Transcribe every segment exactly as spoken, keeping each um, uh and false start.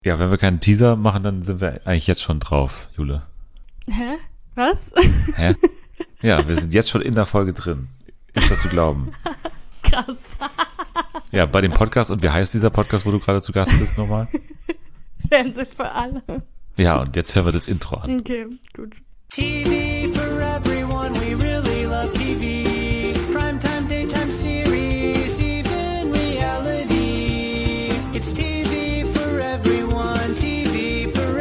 Ja, wenn wir keinen Teaser machen, dann sind wir eigentlich jetzt schon drauf, Jule. Hä? Was? Hä? Ja, wir sind jetzt schon in der Folge drin. Ist das zu glauben? Krass. Ja, bei dem Podcast. Und wie heißt dieser Podcast, wo du gerade zu Gast bist nochmal? Fernsehen für alle. Ja, und jetzt hören wir das Intro an. Okay, gut. T V for everyone, we really love T V. Primetime, daytime series, even reality. It's T V for everyone, T V for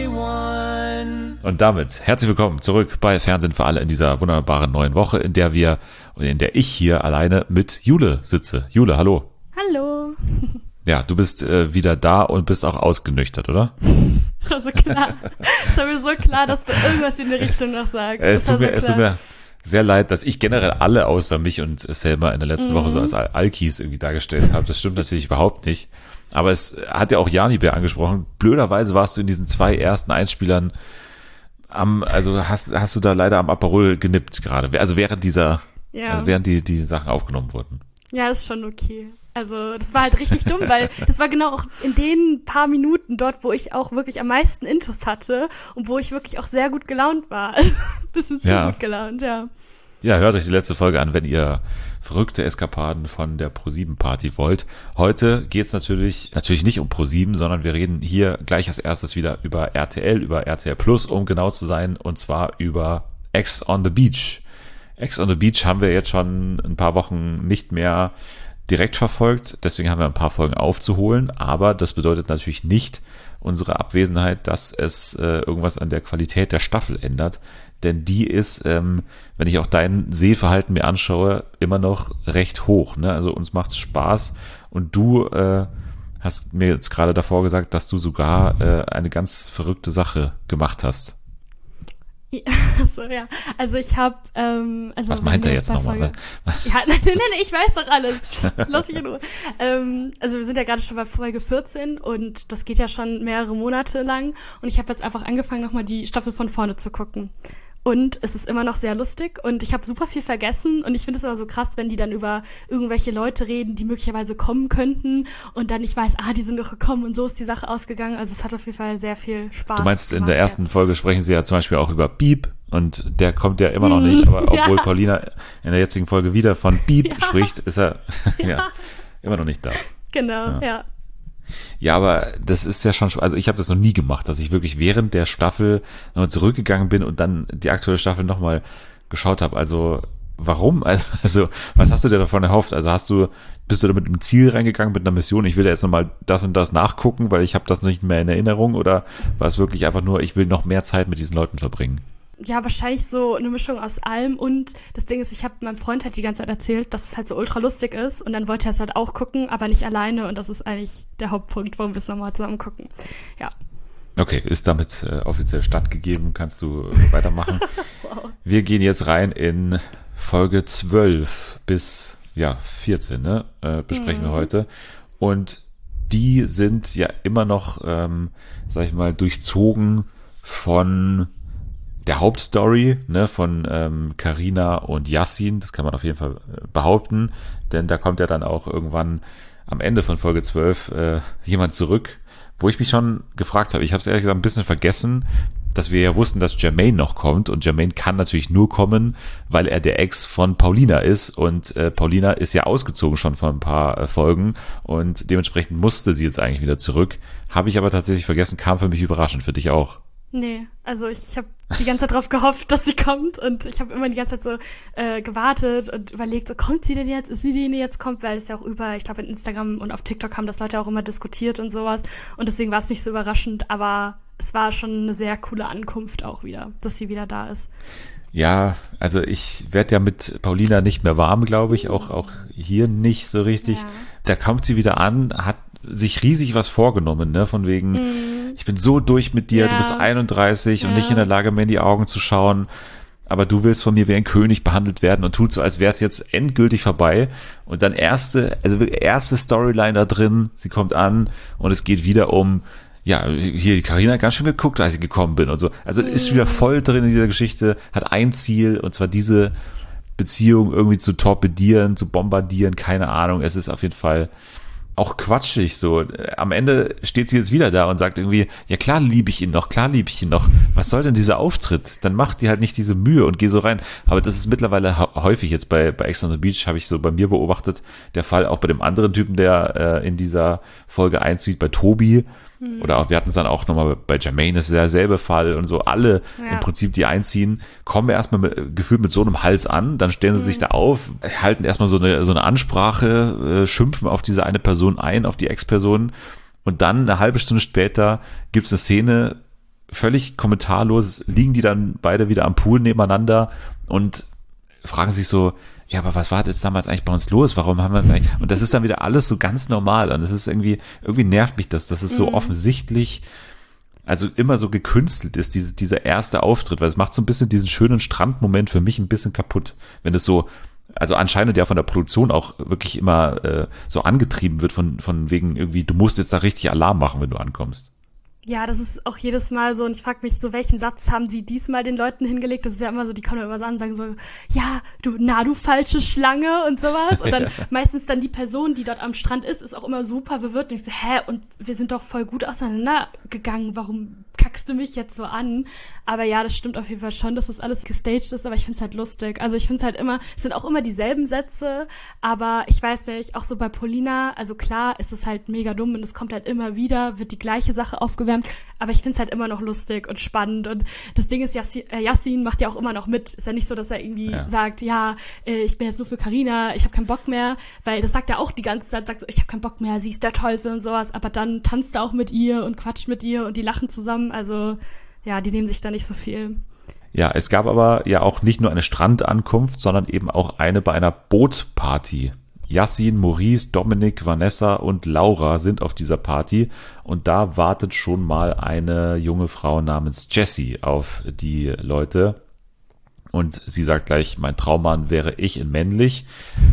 everyone. Und damit herzlich willkommen zurück bei Fernsehen für alle in dieser wunderbaren neuen Woche, in der wir und in der ich hier alleine mit Jule sitze. Jule, hallo. Hallo. Ja, du bist äh, wieder da und bist auch ausgenüchtert, oder? Das war so klar. Es war mir so klar, dass du irgendwas in die Richtung noch sagst. Äh, es, Das tut war mir, so es tut klar. mir sehr leid, dass ich generell alle außer mich und Selma in der letzten Mhm. Woche so als Al- Alkis irgendwie dargestellt habe. Das stimmt natürlich überhaupt nicht. Aber es hat ja auch Jani Bär angesprochen. Blöderweise warst du in diesen zwei ersten Einspielern am, also hast, hast du da leider am Aperol genippt gerade. Also während dieser, Ja. also während die, die Sachen aufgenommen wurden. Ja, ist schon okay. Also das war halt richtig dumm, weil das war genau auch in den paar Minuten dort, wo ich auch wirklich am meisten Intus hatte und wo ich wirklich auch sehr gut gelaunt war. Bisschen zu Ja. gut gelaunt, ja. Ja, hört euch die letzte Folge an, wenn ihr verrückte Eskapaden von der Pro sieben Party wollt. Heute geht's natürlich natürlich nicht um Pro sieben, sondern wir reden hier gleich als erstes wieder über R T L, über R T L Plus, um genau zu sein, und zwar über Ex on the Beach. Ex on the Beach haben wir jetzt schon ein paar Wochen nicht mehr direkt verfolgt, deswegen haben wir ein paar Folgen aufzuholen, aber das bedeutet natürlich nicht unsere Abwesenheit, dass es äh, irgendwas an der Qualität der Staffel ändert, denn die ist, ähm, wenn ich auch dein Sehverhalten mir anschaue, immer noch recht hoch, ne? Also uns macht's Spaß und du äh, hast mir jetzt gerade davor gesagt, dass du sogar äh, eine ganz verrückte Sache gemacht hast. Ja, so, ja. Also ich habe, ähm, also Was wir meint sind er ja jetzt bei nochmal? Folge- Ja, nein, nein, nein, ich weiß doch alles. Psst, lass mich in Ruhe. Ähm, also wir sind ja gerade schon bei Folge vierzehn und das geht ja schon mehrere Monate lang und ich habe jetzt einfach angefangen, nochmal die Staffel von vorne zu gucken. Und es ist immer noch sehr lustig und ich habe super viel vergessen und ich finde es immer so krass, wenn die dann über irgendwelche Leute reden, die möglicherweise kommen könnten und dann ich weiß, ah, die sind doch gekommen und so ist die Sache ausgegangen. Also es hat auf jeden Fall sehr viel Spaß Du meinst, in gemacht der ersten jetzt. Folge sprechen sie ja zum Beispiel auch über Beep und der kommt ja immer noch nicht, aber obwohl Ja. Paulina in der jetzigen Folge wieder von Beep Ja. spricht, ist er ja. Ja. immer noch nicht da. Genau, Ja. ja. Ja, aber das ist ja schon, also ich habe das noch nie gemacht, dass ich wirklich während der Staffel nochmal zurückgegangen bin und dann die aktuelle Staffel nochmal geschaut habe. Also warum? Also, also was hast du dir davon erhofft? Also hast du, bist du da mit einem Ziel reingegangen, mit einer Mission, ich will jetzt nochmal das und das nachgucken, weil ich habe das nicht mehr in Erinnerung, oder war es wirklich einfach nur, ich will noch mehr Zeit mit diesen Leuten verbringen? Ja, wahrscheinlich so eine Mischung aus allem und das Ding ist, ich habe meinem Freund halt die ganze Zeit erzählt, dass es halt so ultra lustig ist und dann wollte er es halt auch gucken, aber nicht alleine und das ist eigentlich der Hauptpunkt, warum wir es nochmal zusammen gucken. Ja. Okay, ist damit äh, offiziell stattgegeben, kannst du weitermachen. Wow. Wir gehen jetzt rein in Folge zwölf bis ja vierzehn, ne? Äh, besprechen Mhm. wir heute. Und die sind ja immer noch, ähm, sag ich mal, durchzogen von der Hauptstory, ne, von ähm, Carina und Yassin. Das kann man auf jeden Fall äh, behaupten, denn da kommt ja dann auch irgendwann am Ende von Folge zwölf äh, jemand zurück, wo ich mich schon gefragt habe. Ich habe es ehrlich gesagt ein bisschen vergessen, dass wir ja wussten, dass Jermaine noch kommt, und Jermaine kann natürlich nur kommen, weil er der Ex von Paulina ist, und äh, Paulina ist ja ausgezogen schon vor ein paar äh, Folgen und dementsprechend musste sie jetzt eigentlich wieder zurück. Habe ich aber tatsächlich vergessen, kam für mich überraschend, für dich auch. Nee, also ich habe die ganze Zeit drauf gehofft, dass sie kommt und ich habe immer die ganze Zeit so äh, gewartet und überlegt, so kommt sie denn jetzt, ist sie die, die jetzt kommt, weil es ja auch über, ich glaube in Instagram und auf TikTok haben das Leute auch immer diskutiert und sowas und deswegen war es nicht so überraschend, aber es war schon eine sehr coole Ankunft auch wieder, dass sie wieder da ist. Ja, also ich werde ja mit Paulina nicht mehr warm, glaube ich, auch, auch hier nicht so richtig. Ja. Da kommt sie wieder an, hat sich riesig was vorgenommen, ne, von wegen, Mhm. ich bin so durch mit dir, Ja. du bist einunddreißig und Ja. nicht in der Lage, mir in die Augen zu schauen, aber du willst von mir wie ein König behandelt werden und tut so, als wäre es jetzt endgültig vorbei. Und dann erste, also wirklich erste Storyline da drin, sie kommt an und es geht wieder um, ja, hier, die Carina hat ganz schön geguckt, als ich gekommen bin und so. Also ist wieder voll drin in dieser Geschichte, hat ein Ziel, und zwar diese Beziehung irgendwie zu torpedieren, zu bombardieren, keine Ahnung. Es ist auf jeden Fall auch quatschig so. Am Ende steht sie jetzt wieder da und sagt irgendwie, ja klar liebe ich ihn noch, klar liebe ich ihn noch. Was soll denn dieser Auftritt? Dann macht die halt nicht diese Mühe und geh so rein. Aber das ist mittlerweile häufig jetzt bei, bei Ex on the Beach, habe ich so bei mir beobachtet, der Fall auch bei dem anderen Typen, der äh, in dieser Folge einzieht, bei Tobi. Oder auch, wir hatten es dann auch nochmal bei Jermaine, das ist derselbe Fall und so. Alle Ja. im Prinzip, die einziehen, kommen erstmal mit, gefühlt mit so einem Hals an, dann stellen sie sich da auf, halten erstmal so eine, so eine Ansprache, äh, schimpfen auf diese eine Person ein, auf die Ex-Person und dann eine halbe Stunde später gibt's eine Szene, völlig kommentarlos, liegen die dann beide wieder am Pool nebeneinander und fragen sich so, ja, aber was war jetzt damals eigentlich bei uns los? Warum haben wir das eigentlich? Und das ist dann wieder alles so ganz normal. Und das ist irgendwie, irgendwie nervt mich das, dass es so offensichtlich, also immer so gekünstelt ist, diese, dieser erste Auftritt, weil es macht so ein bisschen diesen schönen Strandmoment für mich ein bisschen kaputt. Wenn es so, also anscheinend ja von der Produktion auch wirklich immer äh, so angetrieben wird von, von wegen irgendwie, du musst jetzt da richtig Alarm machen, wenn du ankommst. Ja, das ist auch jedes Mal so, und ich frage mich so, welchen Satz haben sie diesmal den Leuten hingelegt? Das ist ja immer so, die kommen immer so an und sagen so, ja, du, na, du falsche Schlange und sowas. Und dann meistens dann die Person, die dort am Strand ist, ist auch immer super verwirrt und ich so, hä, und wir sind doch voll gut auseinandergegangen, warum kackst du mich jetzt so an? Aber ja, das stimmt auf jeden Fall schon, dass das alles gestaged ist, aber ich find's halt lustig. Also ich find's halt immer, es sind auch immer dieselben Sätze, aber ich weiß nicht, auch so bei Paulina, also klar ist es halt mega dumm und es kommt halt immer wieder, wird die gleiche Sache aufgewärmt, aber ich find's halt immer noch lustig und spannend und das Ding ist, Yassin, äh, Yassin macht ja auch immer noch mit. Ist ja nicht so, dass er irgendwie Ja. sagt, ja, äh, ich bin jetzt so für Carina, ich habe keinen Bock mehr, weil das sagt er auch die ganze Zeit, sagt so, ich habe keinen Bock mehr, sie ist der Teufel und sowas, aber dann tanzt er auch mit ihr und quatscht mit ihr und die lachen zusammen, also ja, die nehmen sich da nicht so viel. Ja, es gab aber ja auch nicht nur eine Strandankunft, sondern eben auch eine bei einer Bootparty. Yassin, Maurice, Dominik, Vanessa und Laura sind auf dieser Party und da wartet schon mal eine junge Frau namens Jessie auf die Leute und sie sagt gleich, mein Traummann wäre ich in männlich.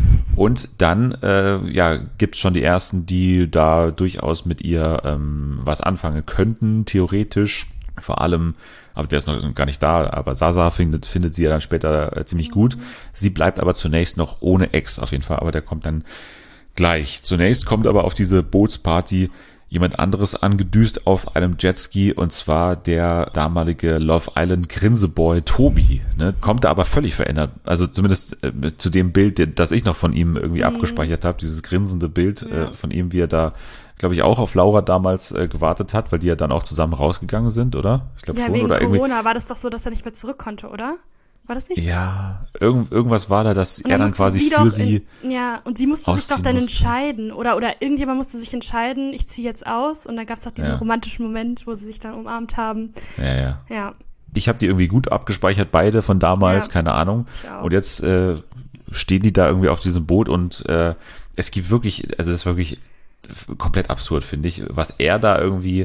Und dann äh, ja, gibt's schon die ersten, die da durchaus mit ihr ähm, was anfangen könnten, theoretisch. Vor allem, aber der ist noch gar nicht da, aber Sasa findet, findet sie ja dann später äh, ziemlich gut. Sie bleibt aber zunächst noch ohne Ex auf jeden Fall, aber der kommt dann gleich. Zunächst kommt aber auf diese Bootsparty jemand anderes angedüst auf einem Jetski und zwar der damalige Love Island Grinseboy Tobi, ne? Kommt da aber völlig verändert, also zumindest äh, zu dem Bild, das ich noch von ihm irgendwie Mhm. abgespeichert habe, dieses grinsende Bild Ja. äh, von ihm, wie er da, glaube ich, auch auf Laura damals äh, gewartet hat, weil die ja dann auch zusammen rausgegangen sind, oder? Ich glaube Ja, schon, wegen oder irgendwie. Corona war das doch so, dass er nicht mehr zurück konnte, oder? War das nicht so? Ja, irgend, irgendwas war da, dass Und er dann musste quasi sie für doch sie in, ja, und sie musste sich doch ausziehen dann musste. entscheiden. Oder, oder irgendjemand musste sich entscheiden, ich ziehe jetzt aus. Und dann gab es doch diesen Ja. romantischen Moment, wo sie sich dann umarmt haben. ja, ja. Ja, Ich habe die irgendwie gut abgespeichert, beide von damals, Ja. keine Ahnung. Ich auch. Und jetzt äh, stehen die da irgendwie auf diesem Boot und äh, es gibt wirklich, also das ist wirklich f- komplett absurd, finde ich, was er da irgendwie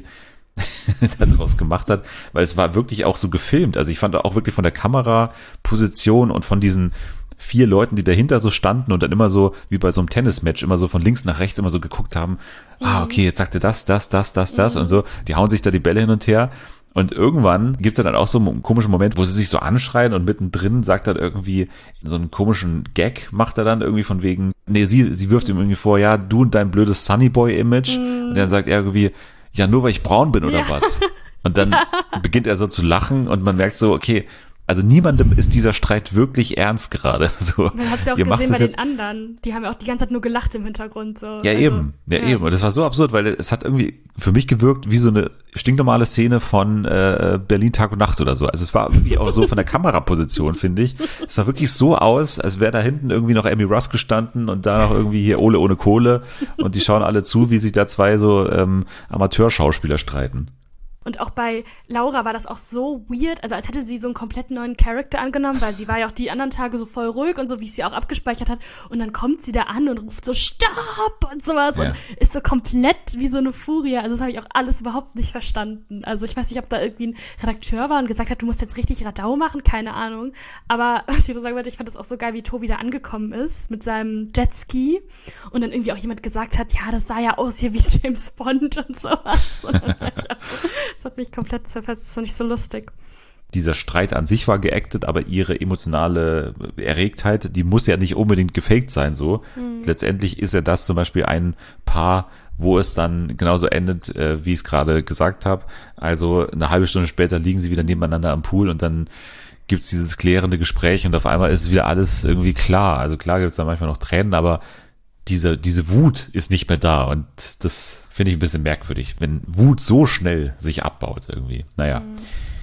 daraus gemacht hat, weil es war wirklich auch so gefilmt. Also ich fand auch wirklich von der Kameraposition und von diesen vier Leuten, die dahinter so standen und dann immer so, wie bei so einem Tennismatch, immer so von links nach rechts immer so geguckt haben, ah, okay, jetzt sagt er das, das, das, das, das und so. Die hauen sich da die Bälle hin und her. Und irgendwann gibt's ja dann auch so einen komischen Moment, wo sie sich so anschreien und mittendrin sagt er irgendwie so einen komischen Gag, macht er dann irgendwie von wegen, nee, sie, sie wirft ihm irgendwie vor, ja, du und dein blödes Sunnyboy-Image. Und dann sagt er irgendwie, ja, nur weil ich braun bin oder Ja. was. Und dann beginnt er so zu lachen und man merkt so, okay, also niemandem ist dieser Streit wirklich ernst gerade. So, man hat es ja auch ihr macht gesehen das bei jetzt- den anderen. Die haben ja auch die ganze Zeit nur gelacht im Hintergrund. So. Ja, Also, eben, ja, eben. Und das war so absurd, weil es hat irgendwie für mich gewirkt wie so eine stinknormale Szene von äh, Berlin Tag und Nacht oder so. Also es war irgendwie auch so von der Kameraposition, finde ich. Es sah wirklich so aus, als wäre da hinten irgendwie noch Amy Russ gestanden und da noch irgendwie hier Ole ohne Kohle und die schauen alle zu, wie sich da zwei so ähm, Amateurschauspieler streiten. Und auch bei Laura war das auch so weird, also als hätte sie so einen komplett neuen Charakter angenommen, weil sie war ja auch die anderen Tage so voll ruhig und so, wie es sie auch abgespeichert hat. Und dann kommt sie da an und ruft so Stopp und sowas Ja. und ist so komplett wie so eine Furie. Also das habe ich auch alles überhaupt nicht verstanden. Also ich weiß nicht, ob da irgendwie ein Redakteur war und gesagt hat, du musst jetzt richtig Radau machen, keine Ahnung. Aber was ich nur sagen wollte, ich fand das auch so geil, wie Tobi da angekommen ist mit seinem Jetski und dann irgendwie auch jemand gesagt hat, ja, das sah ja aus hier wie James Bond und sowas. Und dann war ich auch so, das hat mich komplett zerfetzt, das war nicht so lustig. dieser Streit an sich war geactet, aber ihre emotionale Erregtheit, die muss ja nicht unbedingt gefaked sein, so. Mhm. Letztendlich ist ja das zum Beispiel ein Paar, wo es dann genauso endet, äh, wie ich es gerade gesagt habe. Also eine halbe Stunde später liegen sie wieder nebeneinander am Pool und dann gibt's dieses klärende Gespräch und auf einmal ist wieder alles irgendwie klar. Also klar gibt's da manchmal noch Tränen, aber diese, diese Wut ist nicht mehr da und das finde ich ein bisschen merkwürdig, wenn Wut so schnell sich abbaut irgendwie. Naja. Mhm.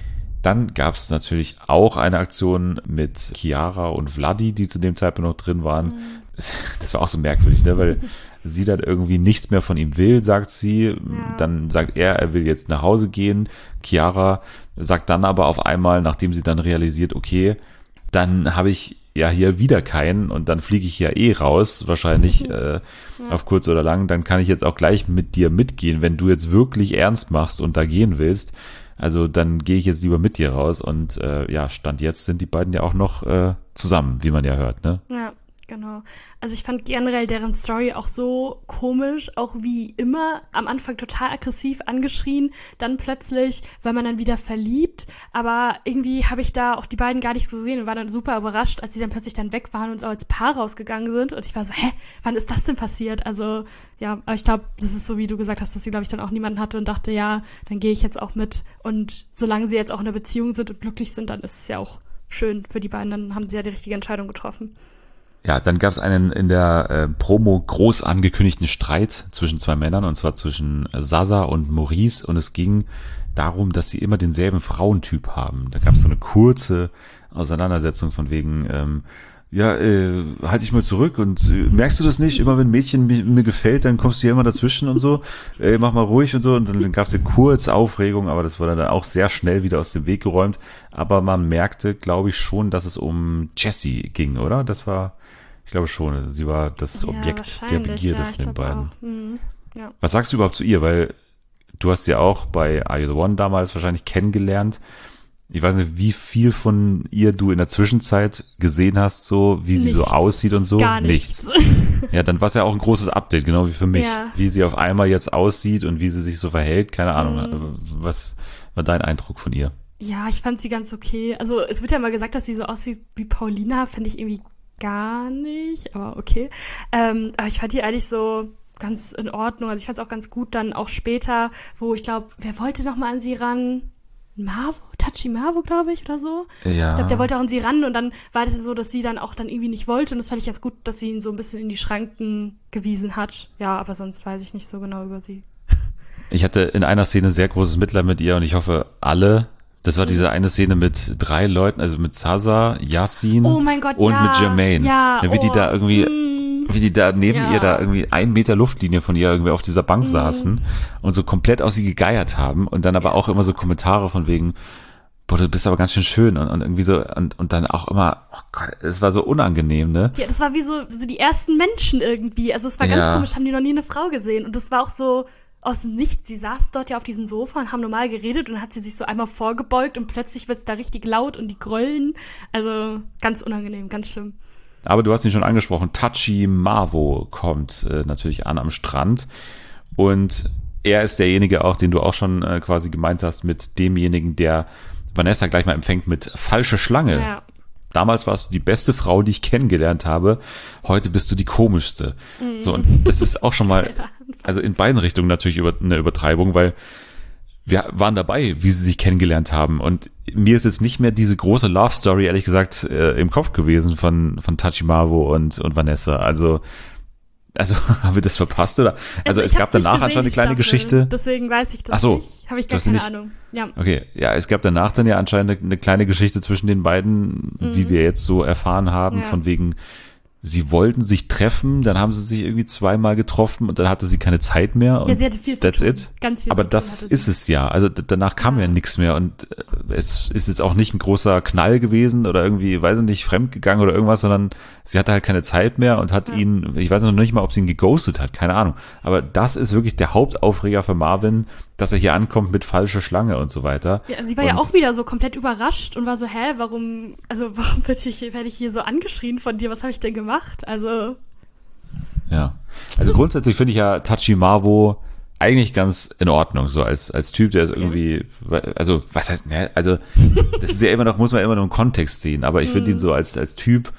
Dann gab es natürlich auch eine Aktion mit Chiara und Vladi, die zu dem Zeitpunkt noch drin waren. Mhm. Das war auch so merkwürdig, ne? Weil sie dann irgendwie nichts mehr von ihm will, sagt sie. Ja. Dann sagt er, er will jetzt nach Hause gehen. Chiara sagt dann aber auf einmal, nachdem sie dann realisiert, okay, dann habe ich ja hier wieder keinen und dann fliege ich ja eh raus, wahrscheinlich äh, ja. auf kurz oder lang. Dann kann ich jetzt auch gleich mit dir mitgehen, wenn du jetzt wirklich ernst machst und da gehen willst. Also dann gehe ich jetzt lieber mit dir raus und äh, ja, Stand jetzt sind die beiden ja auch noch äh, zusammen, wie man ja hört, ne? Ja, genau. Also ich fand generell deren Story auch so komisch, auch wie immer, am Anfang total aggressiv angeschrien, dann plötzlich, weil man dann wieder verliebt, aber irgendwie habe ich da auch die beiden gar nicht so gesehen und war dann super überrascht, als sie dann plötzlich dann weg waren und so als Paar rausgegangen sind und ich war so, hä, wann ist das denn passiert? Also ja, aber ich glaube, das ist so, wie du gesagt hast, dass sie, glaube ich, dann auch niemanden hatte und dachte, ja, dann gehe ich jetzt auch mit und solange sie jetzt auch in einer Beziehung sind und glücklich sind, dann ist es ja auch schön für die beiden, dann haben sie ja die richtige Entscheidung getroffen. Ja, dann gab es einen in der äh, Promo groß angekündigten Streit zwischen zwei Männern, und zwar zwischen Sasa und Maurice, und es ging darum, dass sie immer denselben Frauentyp haben. Da gab es so eine kurze Auseinandersetzung von wegen, ähm, ja, äh, halt dich mal zurück und äh, merkst du das nicht? Immer wenn ein Mädchen mir, mir gefällt, dann kommst du hier immer dazwischen und so, äh, mach mal ruhig und so. Und dann gab es eine kurze Aufregung, aber das wurde dann auch sehr schnell wieder aus dem Weg geräumt. Aber man merkte, glaube ich, schon, dass es um Jessie ging, oder? Das war, ich glaube schon, sie war das Ja, Objekt der wahrscheinlich, Begierde ja, von ich den glaube beiden. auch. Mhm. Ja. Was sagst du überhaupt zu ihr? Weil du hast sie auch bei Are You The One damals wahrscheinlich kennengelernt. Ich weiß nicht, wie viel von ihr du in der Zwischenzeit gesehen hast, so wie sie Nichts, so aussieht und so. gar nichts. Ja, dann war es ja auch ein großes Update, genau wie für mich. Ja. Wie sie auf einmal jetzt aussieht und wie sie sich so verhält, keine Ahnung. Mhm. Was war dein Eindruck von ihr? Ja, ich fand sie ganz okay. Also es wird ja mal gesagt, dass sie so aussieht wie Paulina, finde ich irgendwie gar nicht, aber okay. Ähm, aber ich fand die eigentlich so ganz in Ordnung. Also ich fand es auch ganz gut dann auch später, wo ich glaube, wer wollte noch mal an sie ran? Marvo? Tachi Marvo, glaube ich, oder so. Ja. Ich glaube, der wollte auch an sie ran und dann war das so, dass sie dann auch dann irgendwie nicht wollte und das fand ich ganz gut, dass sie ihn so ein bisschen in die Schranken gewiesen hat. Ja, aber sonst weiß ich nicht so genau über sie. Ich hatte in einer Szene sehr großes Mitleid mit ihr und ich hoffe, alle. Das war diese eine Szene mit drei Leuten, also mit Sasa, Yassin Oh mein Gott, und ja. mit Jermaine. Ja, wie die oh, da irgendwie, mm. wie die da neben Ja. ihr da irgendwie ein Meter Luftlinie von ihr irgendwie auf dieser Bank saßen und so komplett auf sie gegeiert haben und dann aber auch immer so Kommentare von wegen, boah, du bist aber ganz schön schön und, und irgendwie so und, und dann auch immer, oh Gott, es war so unangenehm, ne? Ja, das war wie so, so die ersten Menschen irgendwie. Also es war ganz Ja. komisch, haben die noch nie eine Frau gesehen. Und das war auch so aus dem Nichts. Sie saßen dort ja auf diesem Sofa und haben normal geredet und dann hat sie sich so einmal vorgebeugt und plötzlich wird's da richtig laut und die gröllen. Also ganz unangenehm, ganz schlimm. Aber du hast ihn schon angesprochen, Tachi Marvo kommt äh, natürlich an am Strand und er ist derjenige auch, den du auch schon äh, quasi gemeint hast mit demjenigen, der Vanessa gleich mal empfängt mit falsche Schlange. Ja. Damals warst du die beste Frau, die ich kennengelernt habe. Heute bist du die komischste. Mm. So, und das ist auch schon mal, also in beiden Richtungen natürlich über, eine Übertreibung, weil wir waren dabei, wie sie sich kennengelernt haben. Und mir ist jetzt nicht mehr diese große Love Story, ehrlich gesagt, äh, im Kopf gewesen von, von Tachi Marvo und, und Vanessa. Also, also haben wir das verpasst, oder? Also, ich es gab hab's nicht danach gesehen, anscheinend eine die kleine Staffel. Geschichte. Deswegen weiß ich das Ach so, nicht. Habe ich du gar hast sie keine nicht- Ahnung. Ja. Okay, ja, es gab danach dann ja anscheinend eine, eine kleine Geschichte zwischen den beiden, wie wir jetzt so erfahren haben, Ja. von wegen, sie wollten sich treffen, dann haben sie sich irgendwie zweimal getroffen und dann hatte sie keine Zeit mehr. Ja, und sie hatte viel zu that's tun. it. Ganz viel Aber zu tun das hatte ist sie. es ja. Also d- danach kam ja, Ja. nichts mehr und äh, es ist jetzt auch nicht ein großer Knall gewesen oder irgendwie, weiß ich nicht, fremdgegangen oder irgendwas, sondern sie hatte halt keine Zeit mehr und hat Ja. ihn, ich weiß noch nicht mal, ob sie ihn geghostet hat, keine Ahnung. Aber das ist wirklich der Hauptaufreger für Marvin, dass er hier ankommt mit falsche Schlange und so weiter. Ja, sie war und ja auch wieder so komplett überrascht und war so, hä, warum, also warum werde ich, werde ich hier so angeschrien von dir? Was habe ich denn gemacht? Also, Ja, also grundsätzlich finde ich ja Tachi Marvo eigentlich ganz in Ordnung, so als, als Typ, der ist irgendwie, also, was heißt, ne, also, das ist ja immer noch, muss man immer noch im Kontext sehen, aber ich finde ihn so als, als Typ,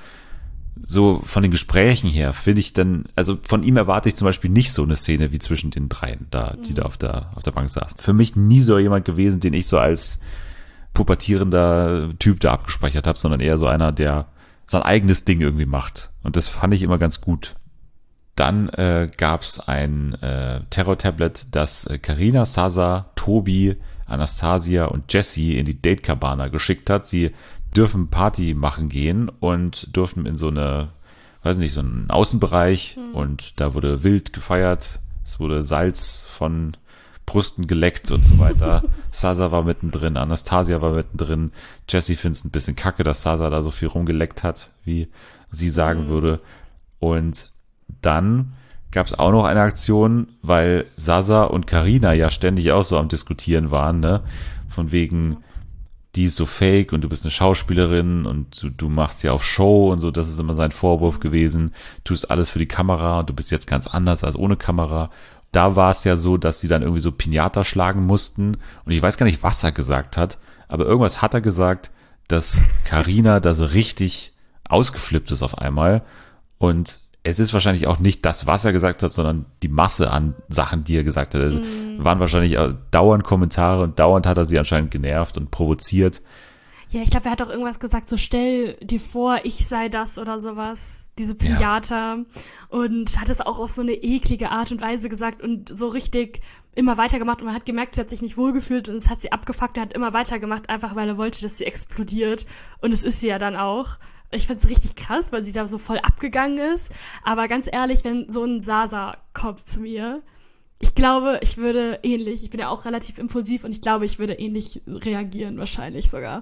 so von den Gesprächen her, finde ich dann, also von ihm erwarte ich zum Beispiel nicht so eine Szene wie zwischen den dreien da, die da auf der, auf der Bank saßen. Für mich nie so jemand gewesen, den ich so als pubertierender Typ da abgespeichert habe, sondern eher so einer, der sein eigenes Ding irgendwie macht. Und das fand ich immer ganz gut. Dann äh, gab es ein äh, Terror-Tablet, das äh, Carina, Sasa, Tobi, Anastasia und Jessie in die Date Cabana geschickt hat. Sie dürfen Party machen gehen und dürfen in so eine, weiß nicht, so einen Außenbereich mhm. und da wurde wild gefeiert. Es wurde Salz von Brüsten geleckt und so weiter. Sasa war mittendrin, Anastasia war mittendrin. Jessie findet es ein bisschen kacke, dass Sasa da so viel rumgeleckt hat, wie sie sagen mhm. würde. Und dann gab es auch noch eine Aktion, weil Sasa und Carina ja ständig auch so am Diskutieren waren, ne? Von wegen, die ist so fake und du bist eine Schauspielerin und du, du machst ja auf Show und so, das ist immer sein Vorwurf gewesen. Tust alles für die Kamera und du bist jetzt ganz anders als ohne Kamera. Da war es ja so, dass sie dann irgendwie so Pinata schlagen mussten und ich weiß gar nicht, was er gesagt hat, aber irgendwas hat er gesagt, dass Carina da so richtig ausgeflippt ist auf einmal und es ist wahrscheinlich auch nicht das, was er gesagt hat, sondern die Masse an Sachen, die er gesagt hat. Also mm. waren wahrscheinlich dauernd Kommentare und dauernd hat er sie anscheinend genervt und provoziert. Ja, ich glaube, er hat auch irgendwas gesagt, so stell dir vor, ich sei das oder sowas, diese Pinata. Ja. Und hat es auch auf so eine eklige Art und Weise gesagt und so richtig immer weitergemacht. Und man hat gemerkt, sie hat sich nicht wohlgefühlt und es hat sie abgefuckt. Er hat immer weitergemacht, einfach weil er wollte, dass sie explodiert. Und es ist sie ja dann auch. Ich find's richtig krass, weil sie da so voll abgegangen ist. Aber ganz ehrlich, wenn so ein Sasa kommt zu mir, ich glaube, ich würde ähnlich, ich bin ja auch relativ impulsiv und ich glaube, ich würde ähnlich reagieren, wahrscheinlich sogar.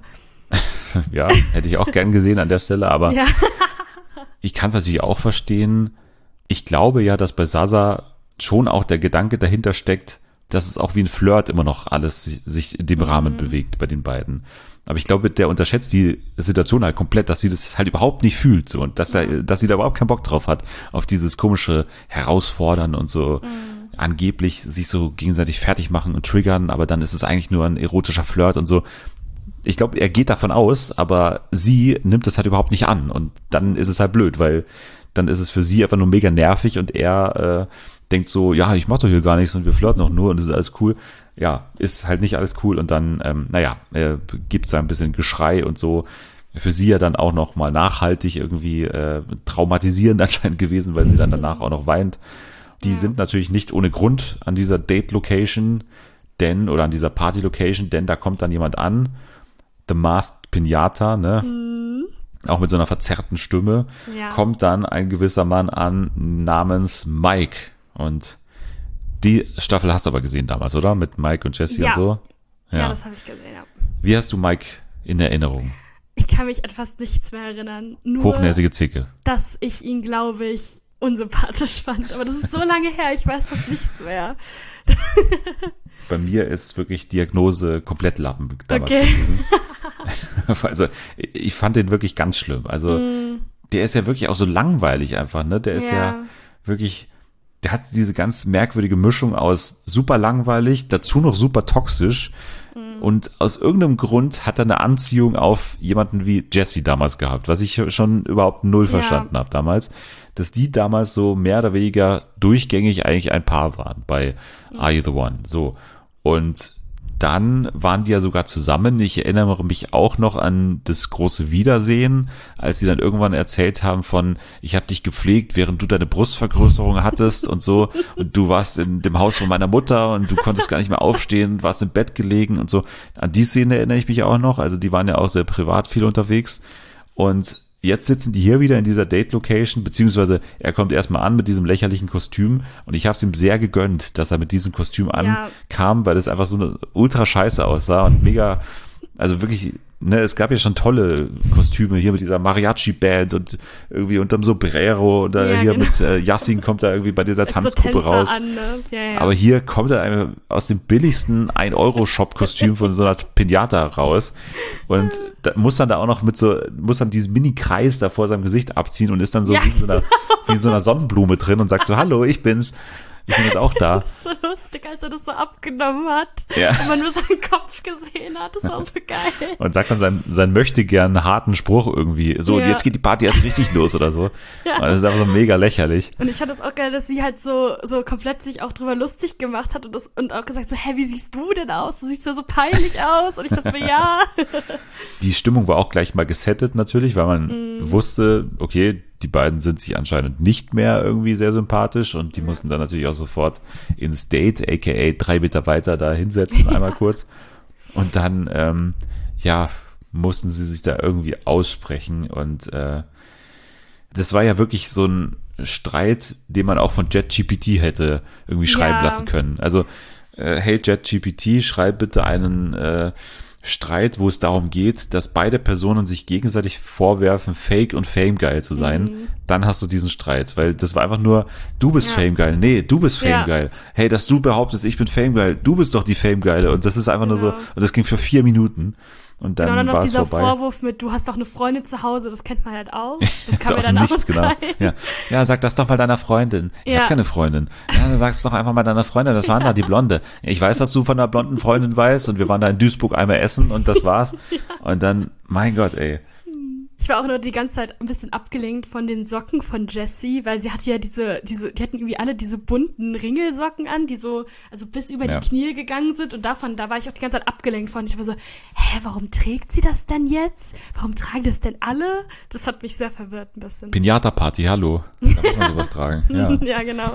Ja, hätte ich auch gern gesehen an der Stelle, aber ja. Ich kann es natürlich auch verstehen. Ich glaube ja, dass bei Sasa schon auch der Gedanke dahinter steckt, dass es auch wie ein Flirt immer noch alles sich in dem mhm. Rahmen bewegt bei den beiden. Aber ich glaube, der unterschätzt die Situation halt komplett, dass sie das halt überhaupt nicht fühlt so und dass, er, dass sie da überhaupt keinen Bock drauf hat, auf dieses komische Herausfordern und so mhm. angeblich sich so gegenseitig fertig machen und triggern, aber dann ist es eigentlich nur ein erotischer Flirt und so. Ich glaube, er geht davon aus, aber sie nimmt es halt überhaupt nicht an und dann ist es halt blöd, weil dann ist es für sie einfach nur mega nervig und er äh, denkt so, ja, ich mach doch hier gar nichts und wir flirten doch nur und das ist alles cool. Ja, ist halt nicht alles cool und dann, ähm, naja, äh, gibt es ein bisschen Geschrei und so. Für sie ja dann auch noch mal nachhaltig irgendwie äh, traumatisierend anscheinend gewesen, weil sie dann danach auch noch weint. Die ja. sind natürlich nicht ohne Grund an dieser Date-Location, denn, oder an dieser Party-Location, denn da kommt dann jemand an, The Masked Pinata, ne? Mhm. Auch mit so einer verzerrten Stimme, ja. kommt dann ein gewisser Mann an namens Mike und die Staffel hast du aber gesehen damals, oder? Mit Mike und Jessie ja. und so? Ja. ja, das habe ich gesehen, ja. Wie hast du Mike in Erinnerung? Ich kann mich an fast nichts mehr erinnern. Nur, hochnäsige Zicke. Dass ich ihn, glaube ich, unsympathisch fand. Aber das ist so lange her, ich weiß fast nichts mehr. Bei mir ist wirklich Diagnose Komplettlappen damals okay. gewesen. Also ich fand den wirklich ganz schlimm. Also mm. der ist ja wirklich auch so langweilig einfach, ne? Der ist ja, ja wirklich... Der hat diese ganz merkwürdige Mischung aus super langweilig, dazu noch super toxisch mhm. und aus irgendeinem Grund hat er eine Anziehung auf jemanden wie Jessie damals gehabt, was ich schon überhaupt null ja. verstanden habe damals, dass die damals so mehr oder weniger durchgängig eigentlich ein Paar waren bei mhm. Are You the One? So. Und dann waren die ja sogar zusammen. Ich erinnere mich auch noch an das große Wiedersehen, als sie dann irgendwann erzählt haben von, ich habe dich gepflegt, während du deine Brustvergrößerung hattest und so. Und du warst in dem Haus von meiner Mutter und du konntest gar nicht mehr aufstehen, warst im Bett gelegen und so. An die Szene erinnere ich mich auch noch. Also die waren ja auch sehr privat viel unterwegs. Und jetzt sitzen die hier wieder in dieser Date-Location, beziehungsweise er kommt erstmal an mit diesem lächerlichen Kostüm und ich habe es ihm sehr gegönnt, dass er mit diesem Kostüm ankam, ja. weil es einfach so eine ultra scheiße aussah und mega, also wirklich, ne, es gab ja schon tolle Kostüme hier mit dieser Mariachi-Band und irgendwie unterm Sombrero und ja, hier genau. mit äh, Yassin kommt er irgendwie bei dieser Tanzgruppe so raus. An, ne? ja, ja. Aber hier kommt er einfach aus dem billigsten ein Euro Shop Kostüm von so einer Pinata raus und da muss dann da auch noch mit so, muss dann diesen Mini-Kreis da vor seinem Gesicht abziehen und ist dann so, ja, wie, in so einer, wie in so einer Sonnenblume drin und sagt so, hallo, ich bin's. Ich bin jetzt auch da. Das ist so lustig, als er das so abgenommen hat. Ja. Und man nur seinen Kopf gesehen hat. Das war so geil. Und sagt dann sein, sein möchte gern harten Spruch irgendwie. So, Ja. und jetzt geht die Party erst richtig los oder so. Ja. Und das ist einfach so mega lächerlich. Und ich fand das auch geil, dass sie halt so, so komplett sich auch drüber lustig gemacht hat und, das, und auch gesagt so, hä, wie siehst du denn aus? Du siehst ja so peinlich aus. Und ich dachte mir, ja. Die Stimmung war auch gleich mal gesettet natürlich, weil man Mhm. wusste, okay, die beiden sind sich anscheinend nicht mehr irgendwie sehr sympathisch und die mussten dann natürlich auch sofort ins Date, aka drei Meter weiter da hinsetzen, einmal kurz. Und dann, ähm, ja, mussten sie sich da irgendwie aussprechen und äh, das war ja wirklich so ein Streit, den man auch von JetGPT hätte irgendwie schreiben Ja. lassen können. Also, äh, hey JetGPT, schreib bitte einen äh, Streit, wo es darum geht, dass beide Personen sich gegenseitig vorwerfen, fake und famegeil zu sein. Mhm. Dann hast du diesen Streit, weil das war einfach nur, du bist Ja. famegeil, nee, du bist Ja. famegeil. Hey, dass du behauptest, ich bin famegeil, du bist doch die famegeile. Und das ist einfach nur so, Genau. und das ging für vier Minuten. Und dann Genau, dann noch war es dieser vorbei. Vorwurf mit, du hast doch eine Freundin zu Hause, das kennt man halt auch. Das Ist kann mir aus dann dem auch Nichts, genau. sein. Ja. ja, sag das doch mal deiner Freundin. Ich Ja. hab keine Freundin. Ja, dann sag's doch einfach mal deiner Freundin, das war da die Blonde. Ich weiß, dass du von einer blonden Freundin weißt und wir waren da in Duisburg einmal essen und das war's. Und dann, mein Gott, ey. Ich war auch nur die ganze Zeit ein bisschen abgelenkt von den Socken von Jessie, weil sie hatte ja diese, diese, die hatten irgendwie alle diese bunten Ringelsocken an, die so, also bis über Ja. die Knie gegangen sind und davon, da war ich auch die ganze Zeit abgelenkt von. Ich war so, hä, warum trägt sie das denn jetzt? Warum tragen das denn alle? Das hat mich sehr verwirrt ein bisschen. Pinata-Party, hallo. Da muss man sowas tragen. Ja. Ja, genau.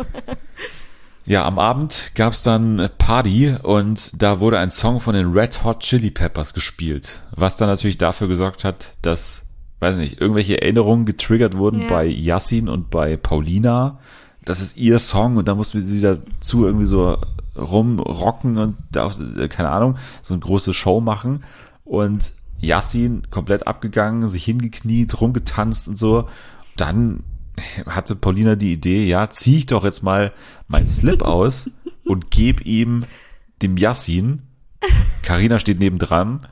Ja, am Abend gab's dann Party und da wurde ein Song von den Red Hot Chili Peppers gespielt, was dann natürlich dafür gesorgt hat, dass, weiß nicht, irgendwelche Erinnerungen getriggert wurden Ja. bei Yassin und bei Paulina. Das ist ihr Song und da mussten sie dazu irgendwie so rumrocken und da, keine Ahnung, so eine große Show machen und Yassin komplett abgegangen, sich hingekniet, rumgetanzt und so. Dann hatte Paulina die Idee, ja, zieh ich doch jetzt mal meinen Slip aus und gebe ihm dem Yassin. Carina steht nebendran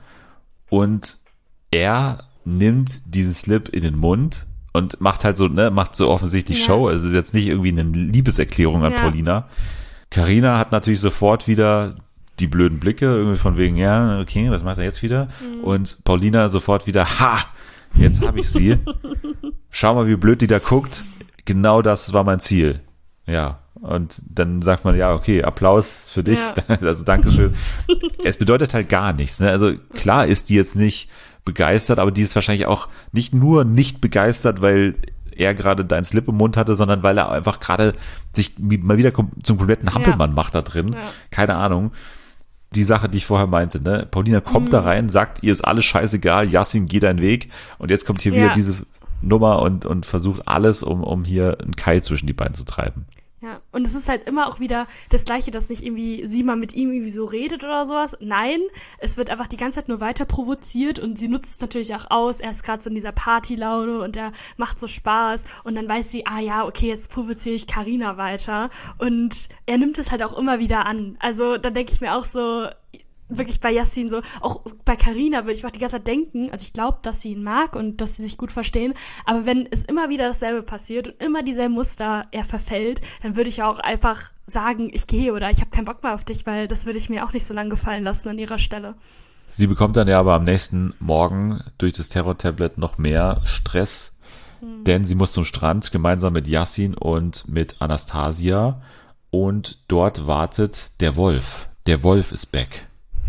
und er nimmt diesen Slip in den Mund und macht halt so, ne, macht so offensichtlich Ja. Show. Also es ist jetzt nicht irgendwie eine Liebeserklärung an Ja. Paulina. Carina hat natürlich sofort wieder die blöden Blicke, irgendwie von wegen, ja, okay, was macht er jetzt wieder? Mhm. Und Paulina sofort wieder, ha, jetzt habe ich sie. Schau mal, wie blöd die da guckt. Genau das war mein Ziel. Ja, und dann sagt man, ja, okay, Applaus für dich. Ja. Also Dankeschön. Es bedeutet halt gar nichts. Ne? Also klar ist die jetzt nicht begeistert, aber die ist wahrscheinlich auch nicht nur nicht begeistert, weil er gerade deinen Slip im Mund hatte, sondern weil er einfach gerade sich mal wieder kom- zum kompletten Hampelmann macht da drin. Ja. Keine Ahnung. Die Sache, die ich vorher meinte, ne? Paulina kommt Mhm. da rein, sagt, ihr ist alles scheißegal, Yassin, geh deinen Weg. Und jetzt kommt hier Ja. wieder diese Nummer und, und versucht alles, um, um hier einen Keil zwischen die beiden zu treiben. Ja, und es ist halt immer auch wieder das Gleiche, dass nicht irgendwie sie mal mit ihm irgendwie so redet oder sowas. Nein, es wird einfach die ganze Zeit nur weiter provoziert und sie nutzt es natürlich auch aus. Er ist gerade so in dieser Partylaune und er macht so Spaß und dann weiß sie, ah ja, okay, jetzt provoziere ich Carina weiter und er nimmt es halt auch immer wieder an. Also da denke ich mir auch so, wirklich bei Yassin so, auch bei Carina würde ich auch die ganze Zeit denken, also ich glaube, dass sie ihn mag und dass sie sich gut verstehen, aber wenn es immer wieder dasselbe passiert und immer dieselben Muster er verfällt, dann würde ich auch einfach sagen, ich gehe oder ich habe keinen Bock mehr auf dich, weil das würde ich mir auch nicht so lange gefallen lassen an ihrer Stelle. Sie bekommt dann ja aber am nächsten Morgen durch das Terror-Tablet noch mehr Stress, denn sie muss zum Strand gemeinsam mit Yassin und mit Anastasia und dort wartet der Wolf. Der Wolf ist back.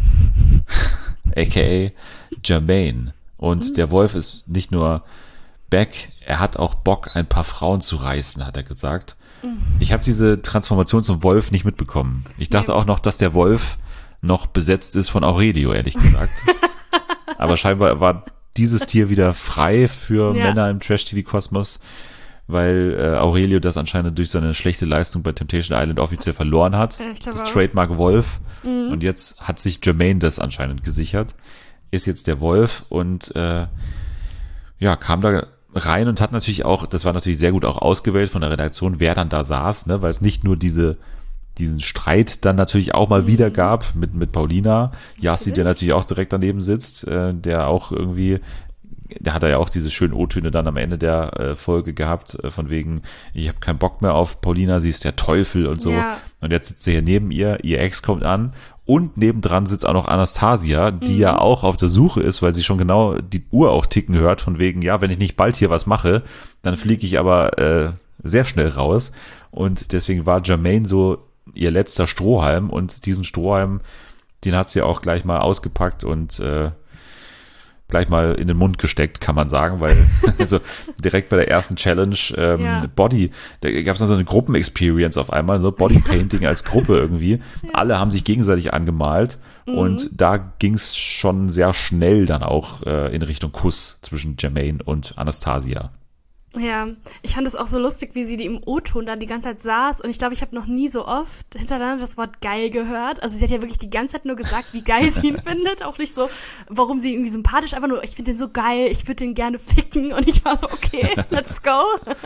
aka Jermaine. Und der Wolf ist nicht nur back, er hat auch Bock, ein paar Frauen zu reißen, hat er gesagt. Ich habe diese Transformation zum Wolf nicht mitbekommen. Ich dachte Nee. auch noch, dass der Wolf noch besetzt ist von Aurelio, ehrlich gesagt. Aber scheinbar war dieses Tier wieder frei für Ja. Männer im Trash-T V-Kosmos, weil äh, Aurelio das anscheinend durch seine schlechte Leistung bei Temptation Island offiziell verloren hat. Ja, ich glaube Das auch. Trademark Wolf. Und jetzt hat sich Jermaine das anscheinend gesichert. Ist jetzt der Wolf und äh, ja, kam da rein und hat natürlich auch, das war natürlich sehr gut auch ausgewählt von der Redaktion, wer dann da saß, ne, weil es nicht nur diese diesen Streit dann natürlich auch mal wieder gab mit mit Paulina, Yassi, der natürlich auch direkt daneben sitzt, äh, der auch irgendwie der hat ja auch diese schönen O-Töne dann am Ende der äh, Folge gehabt, äh, von wegen, ich habe keinen Bock mehr auf Paulina, sie ist der Teufel und so. Ja. Und jetzt sitzt sie hier neben ihr, ihr Ex kommt an und nebendran sitzt auch noch Anastasia, die Mhm. ja auch auf der Suche ist, weil sie schon genau die Uhr auch ticken hört, von wegen, ja, wenn ich nicht bald hier was mache, dann fliege ich aber äh, sehr schnell raus. Und deswegen war Jermaine so ihr letzter Strohhalm und diesen Strohhalm, den hat sie auch gleich mal ausgepackt und äh, gleich mal in den Mund gesteckt, kann man sagen, weil also direkt bei der ersten Challenge ähm, Ja. Body, da gab es dann so eine Gruppenexperience auf einmal, so Bodypainting als Gruppe irgendwie. Alle haben sich gegenseitig angemalt und da ging es schon sehr schnell dann auch äh, in Richtung Kuss zwischen Jermaine und Anastasia. Ja, ich fand es auch so lustig, wie sie die im O-Ton da die ganze Zeit saß und ich glaube, ich habe noch nie so oft hintereinander das Wort geil gehört. Also sie hat ja wirklich die ganze Zeit nur gesagt, wie geil sie ihn findet, auch nicht so, warum sie irgendwie sympathisch, einfach nur, ich finde den so geil, ich würde den gerne ficken und ich war so, okay, let's go.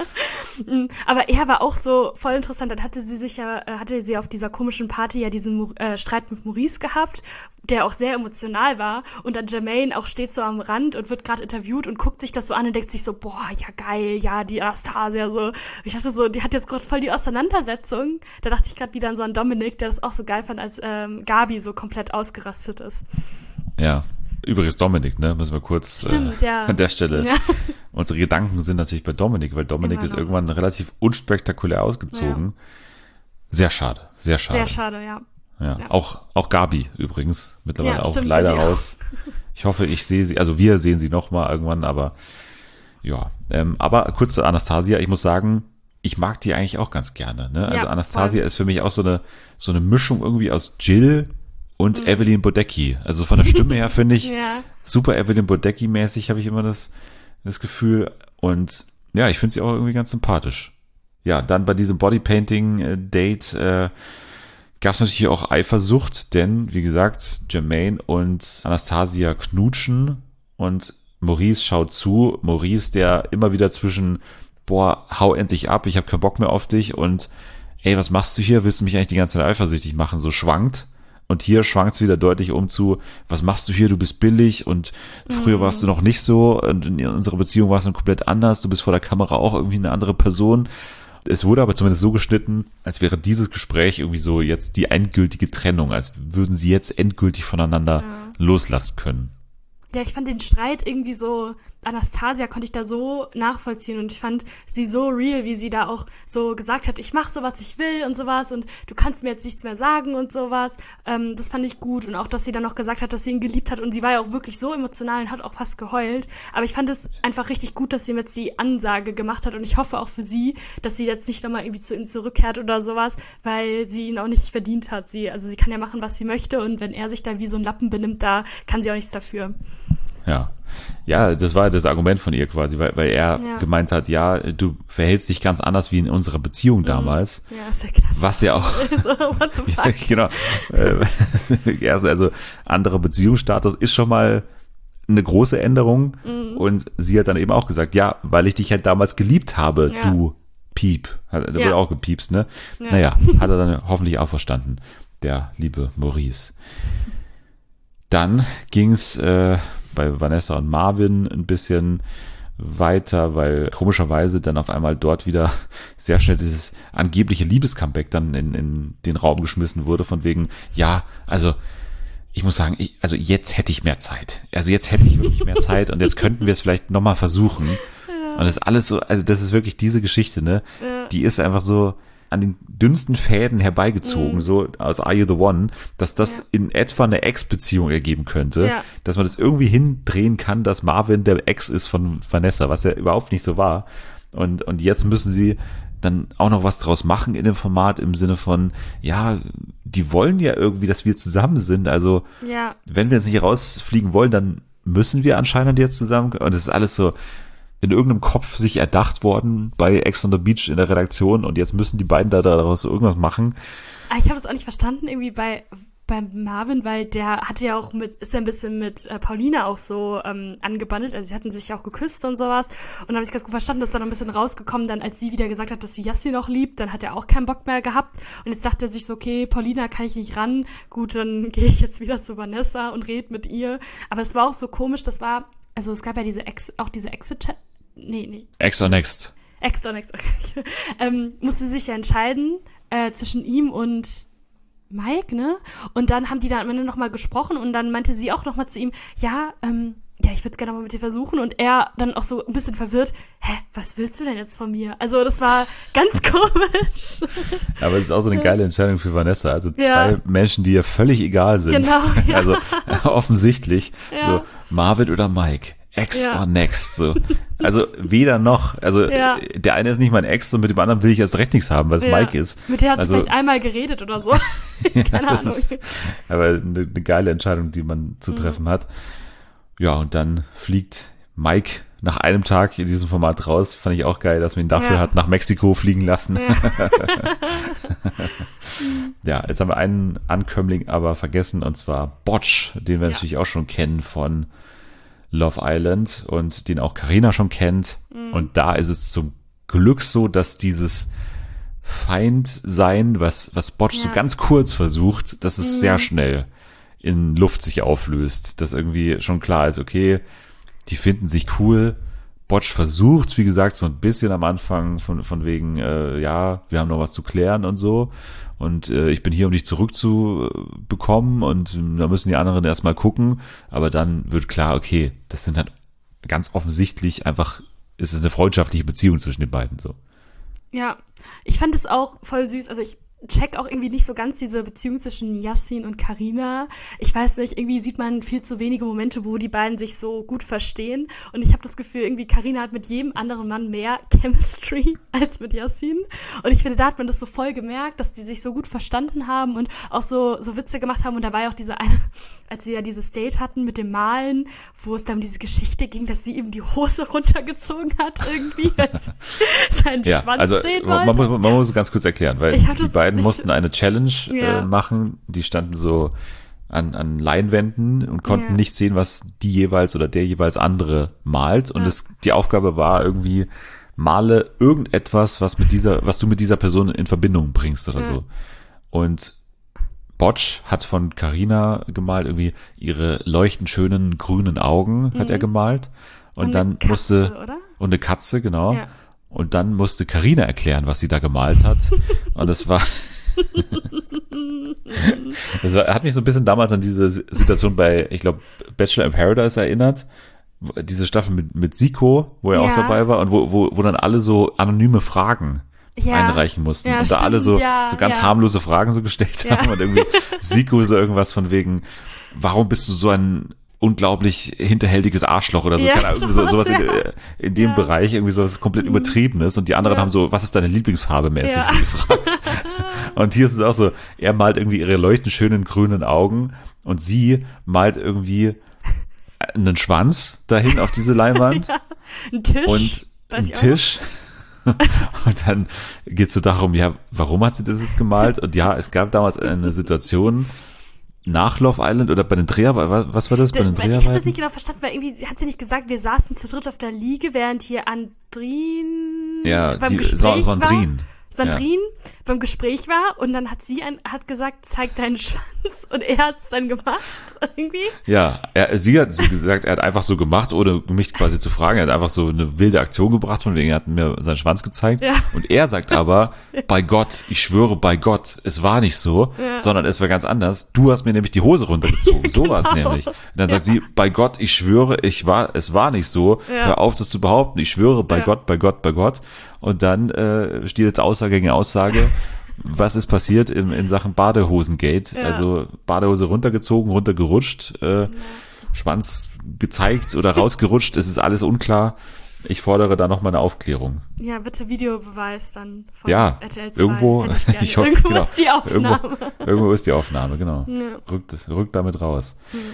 Aber er war auch so voll interessant, dann hatte sie sich ja, äh, hatte sie auf dieser komischen Party ja diesen äh, Streit mit Maurice gehabt, der auch sehr emotional war und dann Jermaine auch steht so am Rand und wird gerade interviewt und guckt sich das so an und denkt sich so, boah, ja geil, ja, die Anastasia, so. Ich dachte so, die hat jetzt gerade voll die Auseinandersetzung. Da dachte ich gerade wieder an so einen Dominik, der das auch so geil fand, als ähm, Gabi so komplett ausgerastet ist. Ja, übrigens Dominik, ne, müssen wir kurz Stimmt, äh, ja. an der Stelle. Ja. Unsere Gedanken sind natürlich bei Dominik, weil Dominik Immer ist noch. irgendwann relativ unspektakulär ausgezogen. Sehr schade, sehr schade. Sehr schade, ja. Ja, Ja. Auch, auch Gabi übrigens mittlerweile Ja, auch stimmt, leider sie auch. raus. Ich hoffe, ich sehe sie, also wir sehen sie noch mal irgendwann, aber ja. Ähm, aber kurz zu Anastasia, ich muss sagen, ich mag die eigentlich auch ganz gerne. Ne? Also Ja, Anastasia voll. ist für mich auch so eine, so eine Mischung irgendwie aus Jill und Mhm. Evelyn Bodecki. Also von der Stimme her finde ich Ja. super Evelyn Bodecki-mäßig, habe ich immer das, das Gefühl. Und ja, ich finde sie auch irgendwie ganz sympathisch. Ja, dann bei diesem Bodypainting-Date äh, gab es natürlich auch Eifersucht, denn, wie gesagt, Jermaine und Anastasia knutschen und Maurice schaut zu. Maurice, der immer wieder zwischen, boah, hau endlich ab, ich habe keinen Bock mehr auf dich und ey, was machst du hier? Willst du mich eigentlich die ganze Zeit eifersüchtig machen? So schwankt. Und hier schwankt es wieder deutlich um zu, was machst du hier? Du bist billig und früher warst du noch nicht so und in unserer Beziehung warst du komplett anders. Du bist vor der Kamera auch irgendwie eine andere Person. Es wurde aber zumindest so geschnitten, als wäre dieses Gespräch irgendwie so jetzt die endgültige Trennung, als würden sie jetzt endgültig voneinander Ja. loslassen können. Ja, ich fand den Streit irgendwie so, Anastasia konnte ich da so nachvollziehen und ich fand sie so real, wie sie da auch so gesagt hat, ich mache so, was ich will und sowas und du kannst mir jetzt nichts mehr sagen und sowas. Ähm, das fand ich gut und auch, dass sie dann noch gesagt hat, dass sie ihn geliebt hat und sie war ja auch wirklich so emotional und hat auch fast geheult. Aber ich fand es einfach richtig gut, dass sie ihm jetzt die Ansage gemacht hat und ich hoffe auch für sie, dass sie jetzt nicht nochmal irgendwie zu ihm zurückkehrt oder sowas, weil sie ihn auch nicht verdient hat. Sie, also sie kann ja machen, was sie möchte und wenn er sich da wie so ein Lappen benimmt, da kann sie auch nichts dafür. Ja. Ja, das war das Argument von ihr quasi, weil, weil er Ja. gemeint hat, ja, du verhältst dich ganz anders wie in unserer Beziehung damals. Ja, ist ja krass. Was ja auch, so, what the ja, fuck? genau, äh, erst also anderer Beziehungsstatus ist schon mal eine große Änderung Mhm. und sie hat dann eben auch gesagt, ja, weil ich dich halt damals geliebt habe, Ja. du Piep. Hat, da Ja. wurde auch gepiepst, ne? Ja. Naja, hat er dann hoffentlich auch verstanden, der liebe Maurice. Dann ging's äh, bei Vanessa und Marvin ein bisschen weiter, weil komischerweise dann auf einmal dort wieder sehr schnell dieses angebliche Liebescomeback dann in, in den Raum geschmissen wurde, von wegen, ja, also ich muss sagen, ich, also jetzt hätte ich mehr Zeit. Also jetzt hätte ich wirklich mehr Zeit und jetzt könnten wir es vielleicht nochmal versuchen. Und das ist alles so, also das ist wirklich diese Geschichte, ne? Ja. Die ist einfach so an den dünnsten Fäden herbeigezogen, Mhm. so aus Are You the One, dass das Ja. in etwa eine Ex-Beziehung ergeben könnte, Ja. dass man das irgendwie hindrehen kann, dass Marvin der Ex ist von Vanessa, was ja überhaupt nicht so war. Und, und jetzt müssen sie dann auch noch was draus machen in dem Format im Sinne von, ja, die wollen ja irgendwie, dass wir zusammen sind, also Ja, wenn wir jetzt nicht rausfliegen wollen, dann müssen wir anscheinend jetzt zusammen. Und das ist alles so in irgendeinem Kopf sich erdacht worden bei Ex on the Beach in der Redaktion und jetzt müssen die beiden da daraus irgendwas machen. aber ich habe das auch nicht verstanden irgendwie bei bei Marvin, weil der hatte ja auch mit, ist ja ein bisschen mit äh, Paulina auch so ähm, angebandelt, also sie hatten sich ja auch geküsst und sowas und dann habe ich ganz gut verstanden, dass dann ein bisschen rausgekommen, dann als sie wieder gesagt hat, dass sie Yassi noch liebt, dann hat er auch keinen Bock mehr gehabt und jetzt dachte er sich so, okay, Paulina kann ich nicht ran, gut, dann gehe ich jetzt wieder zu Vanessa und red mit ihr, aber es war auch so komisch, das war also es gab ja diese Ex, auch diese Exit, nee, nicht. Ex or Next. Ex or Next, okay. ähm, musste sich ja entscheiden äh, zwischen ihm und Mike, ne? Und dann haben die da am Ende nochmal gesprochen und dann meinte sie auch nochmal zu ihm, ja, ähm, ja, ich würde es gerne mal mit dir versuchen. Und er dann auch so ein bisschen verwirrt, hä, was willst du denn jetzt von mir? Also das war ganz komisch. Aber es ist auch so eine geile Entscheidung für Vanessa. Also zwei Ja. Menschen, die ihr völlig egal sind. Genau, ja. Also offensichtlich, Ja. so Marvin oder Mike, Ex Ja. or Next. So. Also weder noch. Also Ja. der eine ist nicht mein Ex und mit dem anderen will ich erst recht nichts haben, weil es Ja. Mike ist. Mit der hast Also- du vielleicht einmal geredet oder so. Keine das Ahnung. ist aber eine, eine geile Entscheidung, die man zu treffen hat. Ja, und dann fliegt Mike nach einem Tag in diesem Format raus. Fand ich auch geil, dass man ihn dafür Ja. hat nach Mexiko fliegen lassen. Ja. Ja, jetzt haben wir einen Ankömmling aber vergessen, und zwar Botch, den wir Ja. natürlich auch schon kennen von Love Island und den auch Carina schon kennt. Mhm. Und da ist es zum Glück so, dass dieses Feindsein, was, was Botch so Ja. ganz kurz versucht, dass es Mhm. sehr schnell in Luft sich auflöst. Dass irgendwie schon klar ist, okay, die finden sich cool. Botch versucht, wie gesagt, so ein bisschen am Anfang von, von wegen, äh, ja, wir haben noch was zu klären und so. Und äh, ich bin hier, um dich zurückzubekommen, und äh, da müssen die anderen erstmal gucken. Aber dann wird klar, okay, das sind halt ganz offensichtlich einfach, es ist eine freundschaftliche Beziehung zwischen den beiden so. Ja, ich fand es auch voll süß. Also ich check auch irgendwie nicht so ganz diese Beziehung zwischen Yassin und Carina. Ich weiß nicht, irgendwie sieht man viel zu wenige Momente, wo die beiden sich so gut verstehen. Und ich habe das Gefühl, irgendwie Carina hat mit jedem anderen Mann mehr Chemistry als mit Yassin. Und ich finde, da hat man das so voll gemerkt, dass die sich so gut verstanden haben und auch so, so Witze gemacht haben. Und da war ja auch diese eine, als sie ja dieses Date hatten mit dem Malen, wo es dann um diese Geschichte ging, dass sie ihm die Hose runtergezogen hat irgendwie, als seinen Ja, Schwanz also sehen man, wollte. man, man muss es ganz kurz erklären, weil Ich hab die das beiden nicht- mussten eine Challenge Ja. äh, machen. Die standen so an, an Leinwänden und konnten Ja. nicht sehen, was die jeweils oder der jeweils andere malt. Und Ja. das, die Aufgabe war irgendwie, male irgendetwas, was mit dieser, was du mit dieser Person in Verbindung bringst oder Ja. so. Und Botch hat von Carina gemalt, irgendwie ihre leuchtend schönen grünen Augen hat er gemalt. Und, Und dann eine Katze, musste, oder? und eine Katze, genau. Ja. Und dann musste Carina erklären, was sie da gemalt hat. Und das war, das war, hat mich so ein bisschen damals an diese Situation bei, ich glaube, Bachelor in Paradise erinnert. Wo- Diese Staffel mit, mit Siko, wo er Ja. auch dabei war, und wo, wo, wo dann alle so anonyme Fragen Ja. einreichen mussten. Ja, und da alle so, stimmt, ja, so ganz ja. harmlose Fragen so gestellt Ja. haben. Und irgendwie Siko so irgendwas von wegen, warum bist du so ein unglaublich hinterhältiges Arschloch oder so, Ja, keine Ahnung, so, sowas, sowas in, ja. in dem Ja. Bereich, irgendwie sowas komplett übertrieben ist, und die anderen Ja. haben so, was ist deine Lieblingsfarbe mäßig Ja. gefragt. Und hier ist es auch so, er malt irgendwie ihre leuchtend schönen grünen Augen und sie malt irgendwie einen Schwanz dahin auf diese Leinwand Ein Tisch. und weiß einen ich auch Tisch. Und dann geht es so darum, ja, warum hat sie das jetzt gemalt? Und ja, es gab damals eine Situation nach Love Island oder bei den Dreharbeiten, was war das, bei den Ich habe das Dreharbeiten? nicht genau verstanden, weil irgendwie hat sie nicht gesagt, wir saßen zu dritt auf der Liege, während hier Andrin Ja, beim die Gespräch Sa- Sandrine. war. Sandrine beim Gespräch war und dann hat sie ein, hat gesagt, zeig deinen Schwanz und er hat es dann gemacht irgendwie. Ja, er, sie hat sie gesagt, er hat einfach so gemacht, ohne mich quasi zu fragen. Er hat einfach so eine wilde Aktion gebracht, von wegen, er hat mir seinen Schwanz gezeigt. Ja. Und er sagt aber, bei Gott, ich schwöre bei Gott, es war nicht so, Ja. sondern es war ganz anders. Du hast mir nämlich die Hose runtergezogen. So war es Genau. nämlich. Und dann sagt sie, bei Gott, ich schwöre, ich war, es war nicht so. Ja. Hör auf, das zu behaupten. Ich schwöre bei Ja. Gott, bei Gott, bei Gott. Und dann äh, steht jetzt Aussage gegen Aussage. Was ist passiert in, in Sachen Badehosengate? Ja. Also Badehose runtergezogen, runtergerutscht, äh, Schwanz gezeigt oder rausgerutscht, es ist alles unklar. Ich fordere da noch mal eine Aufklärung. Ja, bitte Videobeweis dann von Ja, R T L zwei. irgendwo, Hätte ich gerne. ich hoffe, irgendwo genau, ist die Aufnahme. Irgendwo, irgendwo ist die Aufnahme, genau. Ja. Rückt, es- rückt damit raus.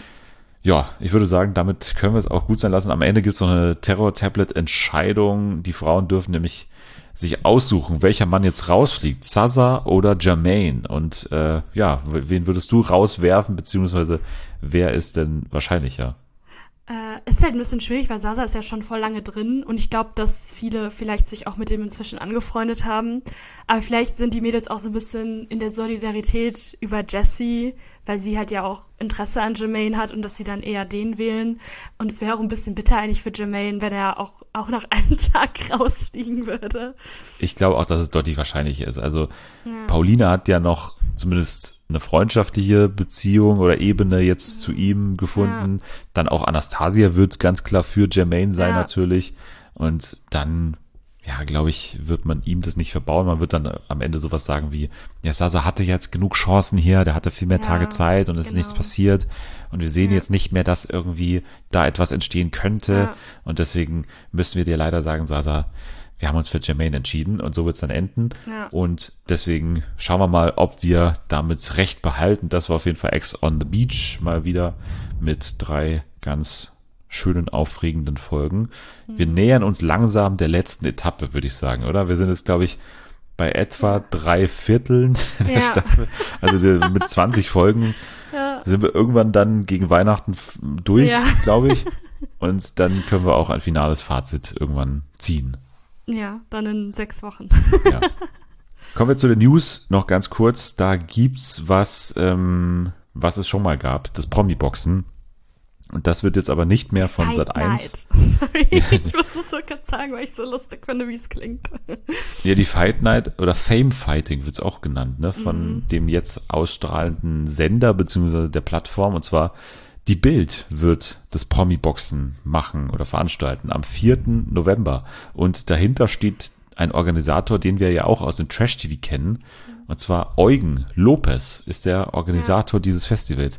Ja, ich würde sagen, damit können wir es auch gut sein lassen. Am Ende gibt es noch eine Terror-Tablet-Entscheidung. Die Frauen dürfen nämlich sich aussuchen, welcher Mann jetzt rausfliegt, Zaza oder Jermaine. Und äh, ja, wen würdest du rauswerfen, beziehungsweise wer ist denn wahrscheinlicher? Äh, ist halt ein bisschen schwierig, weil Sasa ist ja schon voll lange drin und ich glaube, dass viele vielleicht sich auch mit dem inzwischen angefreundet haben. Aber vielleicht sind die Mädels auch so ein bisschen in der Solidarität über Jessie, weil sie halt ja auch Interesse an Jermaine hat und dass sie dann eher den wählen. Und es wäre auch ein bisschen bitter eigentlich für Jermaine, wenn er auch, auch nach einem Tag rausfliegen würde. Ich glaube auch, dass es deutlich wahrscheinlicher ist. Also Ja. Paulina hat ja noch zumindest eine freundschaftliche Beziehung oder Ebene jetzt zu ihm gefunden. Ja. Dann auch Anastasia wird ganz klar für Jermaine sein Ja. natürlich. Und dann, ja, glaube ich, wird man ihm das nicht verbauen. Man wird dann am Ende sowas sagen wie, ja, Sasa hatte jetzt genug Chancen hier, der hatte viel mehr Ja, Tage Zeit und es ist genau. nichts passiert. Und wir sehen Ja. jetzt nicht mehr, dass irgendwie da etwas entstehen könnte. Ja. Und deswegen müssen wir dir leider sagen, Sasa, wir haben uns für Jermaine entschieden und so wird es dann enden. Ja. Und deswegen schauen wir mal, ob wir damit recht behalten. Das war auf jeden Fall Ex on the Beach mal wieder mit drei ganz schönen, aufregenden Folgen. Wir nähern uns langsam der letzten Etappe, würde ich sagen, oder? Wir sind jetzt, glaube ich, bei etwa drei Vierteln der Ja. Staffel. Also die- mit zwanzig Folgen Ja. sind wir irgendwann dann gegen Weihnachten f- durch, Ja. glaube ich. Und dann können wir auch ein finales Fazit irgendwann ziehen. Ja, dann in sechs Wochen. Ja. Kommen wir zu den News noch ganz kurz. Da gibt's was, ähm, was es schon mal gab, das Promi-Boxen. Und das wird jetzt aber nicht mehr von Fight Sat eins. Night. Sorry, ich musste es so gerade sagen, weil ich so lustig finde, wie es klingt. Ja, die Fight Night oder Fame Fighting wird's auch genannt, ne? Von Mhm. dem jetzt ausstrahlenden Sender beziehungsweise der Plattform. Und zwar die Bild wird das Promi-Boxen machen oder veranstalten am vierten November. Und dahinter steht ein Organisator, den wir ja auch aus dem Trash-T V kennen. Und zwar Eugen Lopez ist der Organisator dieses Festivals.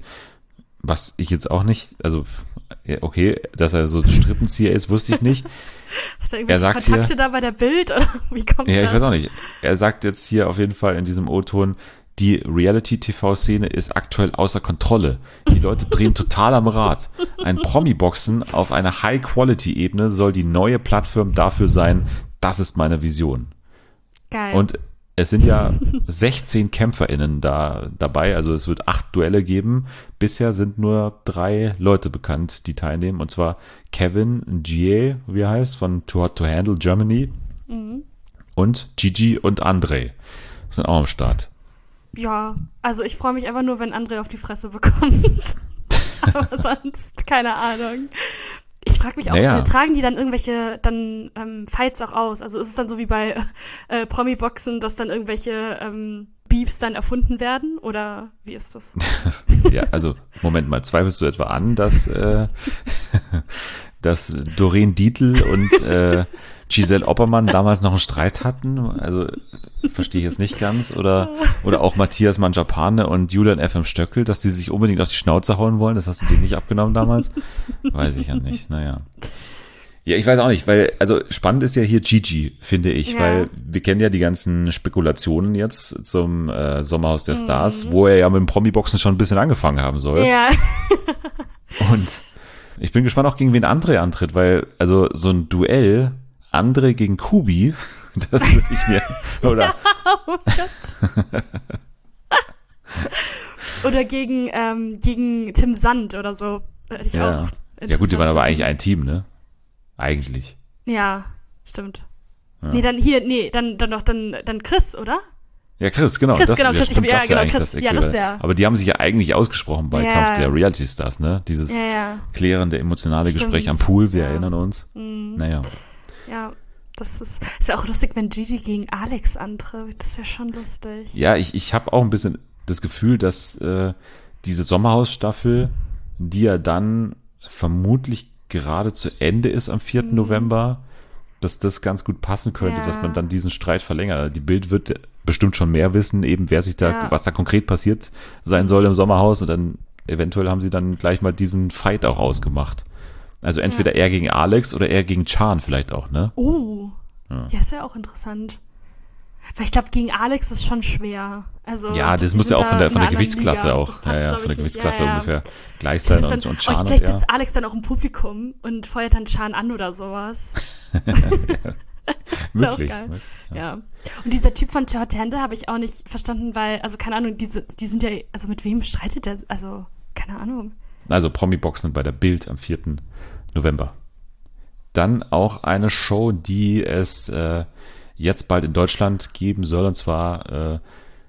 Was ich jetzt auch nicht, also ja, okay, dass er so ein Strippenzieher ist, wusste ich nicht. Hat er Er irgendwelche sagt Kontakte hier- da bei der Bild? Oder wie kommt Ja, das? ich weiß auch nicht. Er sagt jetzt hier auf jeden Fall in diesem O-Ton, die Reality-T V-Szene ist aktuell außer Kontrolle. Die Leute drehen total am Rad. Ein Promi-Boxen auf einer High-Quality-Ebene soll die neue Plattform dafür sein. Das ist meine Vision. Geil. Und es sind ja sechzehn KämpferInnen da dabei, also es wird acht Duelle geben. Bisher sind nur drei Leute bekannt, die teilnehmen, und zwar Kevin Gie, wie er heißt, von Too Hot to Handle Germany, Mhm. und Gigi und André sind auch am Start. Ja, also ich freue mich einfach nur, wenn André auf die Fresse bekommt. Aber sonst, keine Ahnung. Ich frage mich auch, Naja. äh, tragen die dann irgendwelche dann ähm, Fights auch aus? Also ist es dann so wie bei äh, Promi-Boxen, dass dann irgendwelche ähm, Beefs dann erfunden werden? Oder wie ist das? Ja, also Moment mal, zweifelst du etwa an, dass, äh, dass Doreen Dietl und äh, Giselle Oppermann damals noch einen Streit hatten? Also verstehe ich jetzt nicht ganz. Oder, oder auch Matthias Manjapane und Julian F M. Stöckel, dass die sich unbedingt auf die Schnauze hauen wollen. Das hast du dir nicht abgenommen damals? Weiß ich ja nicht. Naja. Ja, ich weiß auch nicht, weil, also spannend ist ja hier Gigi, finde ich, Ja. weil wir kennen ja die ganzen Spekulationen jetzt zum äh, Sommerhaus der Mhm. Stars, wo er ja mit dem Promi-Boxen schon ein bisschen angefangen haben soll. Ja. Und ich bin gespannt auch, gegen wen André antritt, weil, also so ein Duell, André gegen Kubi, das würde ich mir, oder, Oh Gott. Oder gegen, ähm, gegen Tim Sand oder so. Hätte ich ja. auch Ja gut, die waren aber interessant eigentlich ein Team, ne? Eigentlich. Ja, stimmt. Ja. Nee, dann hier, nee, dann, dann doch, dann, dann Chris, oder? Ja, Chris, genau. Chris, das, genau, ja, Chris, ich stimmt, hab- ja, das wär genau, eigentlich Chris, das ja, das Äquivalent. wär- Aber die haben sich ja eigentlich ausgesprochen bei Ja. Kampf der Reality Stars, ne? Dieses Ja, ja. klärende, emotionale Stimmt. Gespräch am Pool, wir Ja. erinnern uns. Mhm. Naja. Ja, das ist, ist ja auch lustig, wenn Gigi gegen Alex antritt. Das wäre schon lustig. Ja, ich, ich habe auch ein bisschen das Gefühl, dass äh, diese Sommerhausstaffel, die ja dann vermutlich gerade zu Ende ist am vierten November, dass das ganz gut passen könnte, Ja. dass man dann diesen Streit verlängert. Die Bild wird bestimmt schon mehr wissen, eben wer sich da, Ja. was da konkret passiert sein soll im Sommerhaus, und dann eventuell haben sie dann gleich mal diesen Fight auch ausgemacht. Also entweder er gegen Alex oder er gegen Chan vielleicht auch, ne? Oh, Ja. ja, ist ja auch interessant. Weil ich glaube, gegen Alex ist schon schwer. Also, Ja, ich das glaub, muss die ja sind auch von da der, von in der einer anderen Gewichtsklasse Liga. auch, Das ja, passt, ja, glaub von der ich, nicht. Gewichtsklasse ja, ja. ungefähr gleich Das sein ist dann, und, und oh, Chan und vielleicht er. sitzt Alex dann auch im Publikum und feuert dann Chan an oder sowas. Möglich. geil. möglich, ja. Ja. Und dieser Typ von Too Hot to Handle habe ich auch nicht verstanden, weil, also keine Ahnung, diese, die sind ja, also mit wem streitet der? Also, keine Ahnung. Also Promi-Boxen bei der Bild am vierten November. Dann auch eine Show, die es äh, jetzt bald in Deutschland geben soll, und zwar äh,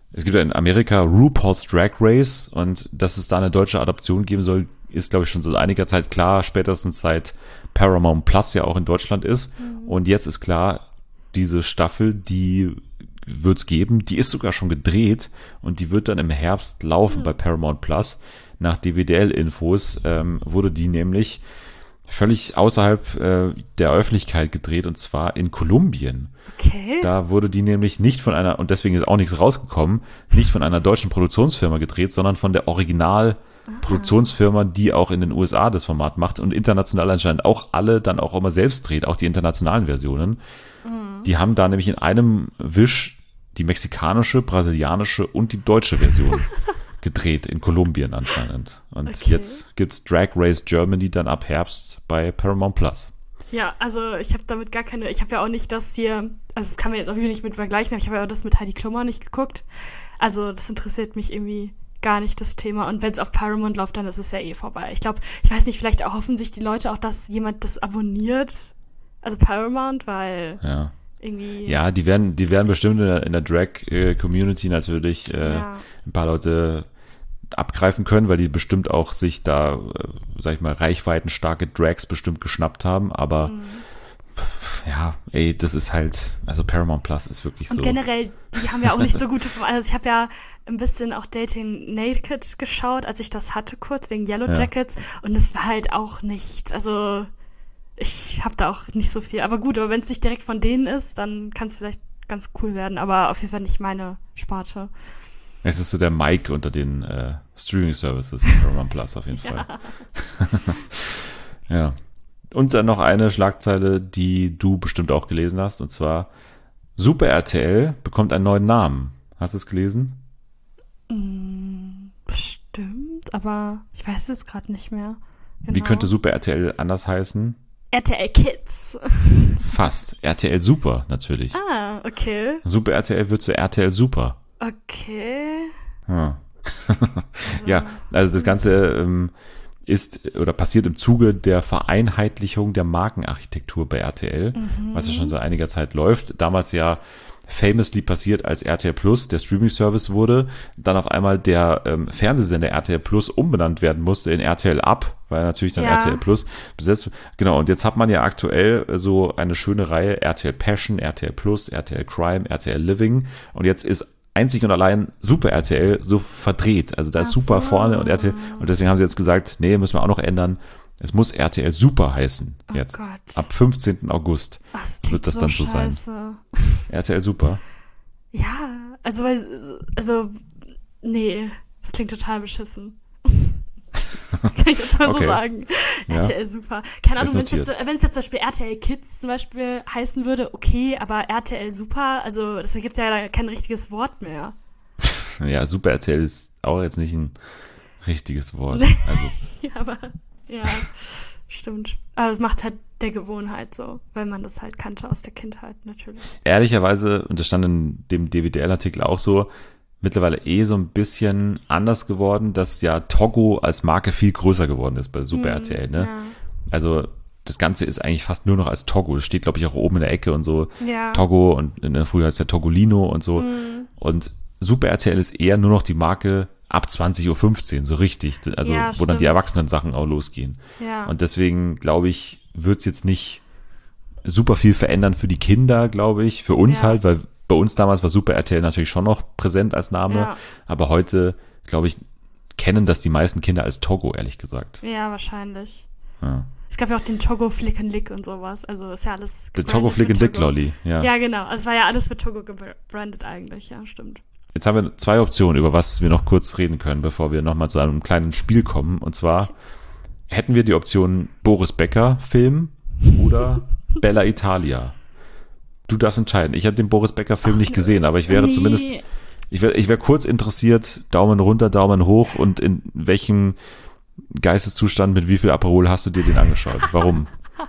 es gibt ja in Amerika RuPaul's Drag Race und dass es da eine deutsche Adaption geben soll, ist, glaube ich, schon seit einiger Zeit klar, spätestens seit Paramount Plus ja auch in Deutschland ist. Mhm. Und jetzt ist klar, diese Staffel, die wird es geben, die ist sogar schon gedreht und die wird dann im Herbst laufen mhm. bei Paramount Plus. Nach D W D L-Infos ähm, wurde die nämlich völlig außerhalb äh, der Öffentlichkeit gedreht und zwar in Kolumbien. Okay. Da wurde die nämlich nicht von einer, und deswegen ist auch nichts rausgekommen, nicht von einer deutschen Produktionsfirma gedreht, sondern von der Original-Produktionsfirma, die auch in den U S A das Format macht und international anscheinend auch alle dann auch immer selbst dreht, auch die internationalen Versionen. Mhm. Die haben da nämlich in einem Wisch die mexikanische, brasilianische und die deutsche Version gedreht in Kolumbien anscheinend. Und okay. jetzt gibt's Drag Race Germany dann ab Herbst bei Paramount Plus. Ja, also ich habe damit gar keine, ich habe ja auch nicht das hier, also das kann man jetzt auch nicht mit vergleichen, aber ich habe ja auch das mit Heidi Klum nicht geguckt. Also das interessiert mich irgendwie gar nicht, das Thema. Und wenn es auf Paramount läuft, dann ist es ja eh vorbei. Ich glaube, ich weiß nicht, vielleicht hoffen sich die Leute auch, dass jemand das abonniert, also Paramount, weil ja. irgendwie... Ja, die werden, die werden bestimmt in der, in der Drag-Community natürlich äh, ja. ein paar Leute abgreifen können, weil die bestimmt auch sich da, äh, sag ich mal, reichweitenstarke Drags bestimmt geschnappt haben, aber mhm. ja, ey, das ist halt, also Paramount Plus ist wirklich und so. Und generell, die haben ja auch nicht so gute, also ich habe ja ein bisschen auch Dating Naked geschaut, als ich das hatte kurz, wegen Yellow Jackets ja. und es war halt auch nichts, also ich habe da auch nicht so viel, aber gut, aber wenn es nicht direkt von denen ist, dann kann es vielleicht ganz cool werden, aber auf jeden Fall nicht meine Sparte. Es ist so der Mike unter den äh, Streaming-Services, Paramount Plus auf jeden Fall. Ja. Und dann noch eine Schlagzeile, die du bestimmt auch gelesen hast, und zwar Super R T L bekommt einen neuen Namen. Hast du es gelesen? Mm, bestimmt, aber ich weiß es gerade nicht mehr. Genau. Wie könnte Super R T L anders heißen? R T L Kids. Fast. R T L Super natürlich. Ah, okay. Super R T L wird zu R T L Super. Okay. Ja, ja, also das Ganze ähm, ist oder passiert im Zuge der Vereinheitlichung der Markenarchitektur bei R T L, mhm. was ja schon seit einiger Zeit läuft. Damals ja famously passiert, als R T L Plus der Streaming-Service wurde, dann auf einmal der ähm, Fernsehsender R T L Plus umbenannt werden musste in R T L Up, weil natürlich dann ja. R T L Plus besetzt. Genau, und jetzt hat man ja aktuell so eine schöne Reihe R T L Passion, R T L Plus, R T L Crime, R T L Living und jetzt ist einzig und allein Super R T L so verdreht. Also da ist Ach Super so. vorne und R T L. Und deswegen haben sie jetzt gesagt, nee, müssen wir auch noch ändern. Es muss R T L Super heißen jetzt. Oh Gott. Ab fünfzehnten August Ach, das wird das so dann so scheiße. sein. R T L Super. Ja, also, weil, also, nee, das klingt total beschissen. Kann ich jetzt mal Okay. so sagen. Ja. R T L Super. Keine Ahnung, Ist wenn es notiert. jetzt, so- wenn es jetzt zum Beispiel R T L Kids zum Beispiel heißen würde, okay, aber R T L Super, also das ergibt ja kein richtiges Wort mehr. Ja, Super R T L ist auch jetzt nicht ein richtiges Wort. Also, Ja, aber, ja, stimmt. Aber es macht halt der Gewohnheit so, weil man das halt kannte aus der Kindheit natürlich. ehrlicherweise, und das stand in dem D W D L-Artikel auch so, mittlerweile eh so ein bisschen anders geworden, dass ja Togo als Marke viel größer geworden ist bei Super R T L, ne? Ja. Also das Ganze ist eigentlich fast nur noch als Togo. Das steht, glaube ich, auch oben in der Ecke und so. Ja. Togo und in der früher heißt der Togolino und so. Mhm. Und Super R T L ist eher nur noch die Marke ab zwanzig Uhr fünfzehn, so richtig. Also Ja, wo dann stimmt. die Erwachsenen-Sachen auch losgehen. Ja. Und deswegen, glaube ich, wird es jetzt nicht super viel verändern für die Kinder, glaube ich. Für uns Ja. halt, weil bei uns damals war Super R T L natürlich schon noch präsent als Name. Ja. Aber heute, glaube ich, kennen das die meisten Kinder als Togo, ehrlich gesagt. Ja, wahrscheinlich. Ja. Es gab ja auch den Togo Flick and Lick und sowas. Also ist ja alles Der gebrandet Togo Flick mit and Dick Togo. Lolly, ja. Ja, genau. Also es war ja alles mit Togo gebrandet eigentlich. Ja, stimmt. Jetzt haben wir zwei Optionen, über was wir noch kurz reden können, bevor wir nochmal zu einem kleinen Spiel kommen. Und zwar hätten wir die Option Boris Becker Film oder Bella Italia. Du darfst entscheiden. Ich habe den Boris Becker Film Ach, nicht gesehen, aber ich wäre nee. zumindest, ich wäre ich wäre kurz interessiert, Daumen runter, Daumen hoch und in welchem Geisteszustand, mit wie viel Aperol hast du dir den angeschaut? Warum?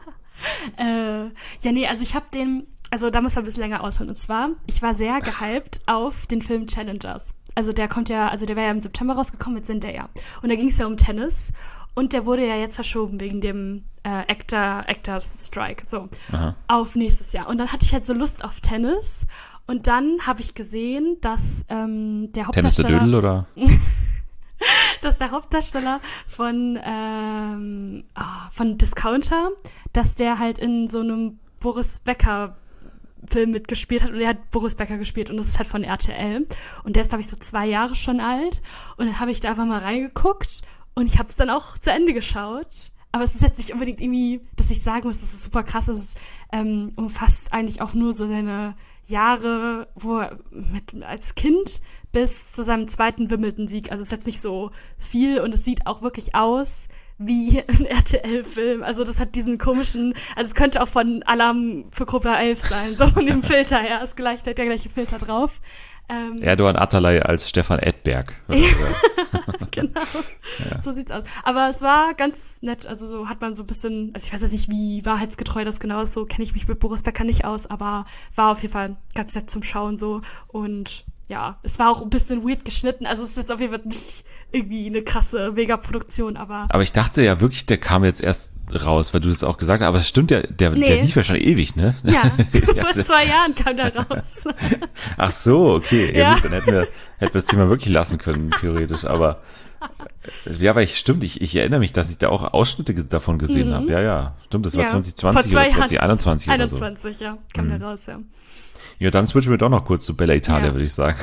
Äh, ja, nee, also ich habe den, also da muss man ein bisschen länger ausholen. Und zwar, ich war sehr gehypt auf den Film Challengers. Also der kommt ja, also der wäre ja im September rausgekommen mit Zendaya. Und da ging es ja um Tennis. Und der wurde ja jetzt verschoben wegen dem äh, Actor, Actors Strike, so, Aha. auf nächstes Jahr. Und dann hatte ich halt so Lust auf Tennis. Und dann habe ich gesehen, dass ähm, der Tennis der Hauptdarsteller... Dödel, oder? dass der Hauptdarsteller von, ähm, ah, von Discounter, dass der halt in so einem Boris Becker Film mitgespielt hat und er hat Boris Becker gespielt und das ist halt von R T L und der ist, glaube ich, so zwei Jahre schon alt und dann habe ich da einfach mal reingeguckt und ich habe es dann auch zu Ende geschaut, aber es ist jetzt nicht unbedingt irgendwie, dass ich sagen muss, das ist super krass, es ähm, umfasst eigentlich auch nur so seine Jahre, wo er mit, als Kind bis zu seinem zweiten Wimbledon-Sieg, also es ist jetzt nicht so viel und es sieht auch wirklich aus wie ein R T L-Film. Also das hat diesen komischen, also es könnte auch von Alarm für Cobra elf sein, so von dem Filter her, ist gleich der gleiche Filter drauf. Ähm, Erdogan Atalay als Stefan Edberg. genau, ja. So sieht's aus. Aber es war ganz nett, also so hat man so ein bisschen, also ich weiß jetzt nicht, wie wahrheitsgetreu das genau ist, so kenne ich mich mit Boris Becker nicht aus, aber war auf jeden Fall ganz nett zum Schauen so und ja, es war auch ein bisschen weird geschnitten, also es ist jetzt auf jeden Fall nicht irgendwie eine krasse Megaproduktion, aber... Aber ich dachte ja wirklich, der kam jetzt erst raus, weil du das auch gesagt hast, aber es stimmt ja, der, Nee. der lief ja schon ewig, ne? Ja, vor zwei Jahren kam der raus. Ach so, okay. Ja, Ja. gut, dann hätten wir, hätten wir das Thema wirklich lassen können, theoretisch, aber ja, aber ich, stimmt, ich, ich erinnere mich, dass ich da auch Ausschnitte ge- davon gesehen Mhm. habe. Ja, ja, stimmt, das war Ja. zwanzig Vor zwanzig zwei oder Jahren. zwanzig einundzwanzig oder so. einundzwanzig, ja, kam Mhm. der raus, ja. Ja, dann switchen wir doch noch kurz zu Bella Italia, Ja. würde ich sagen.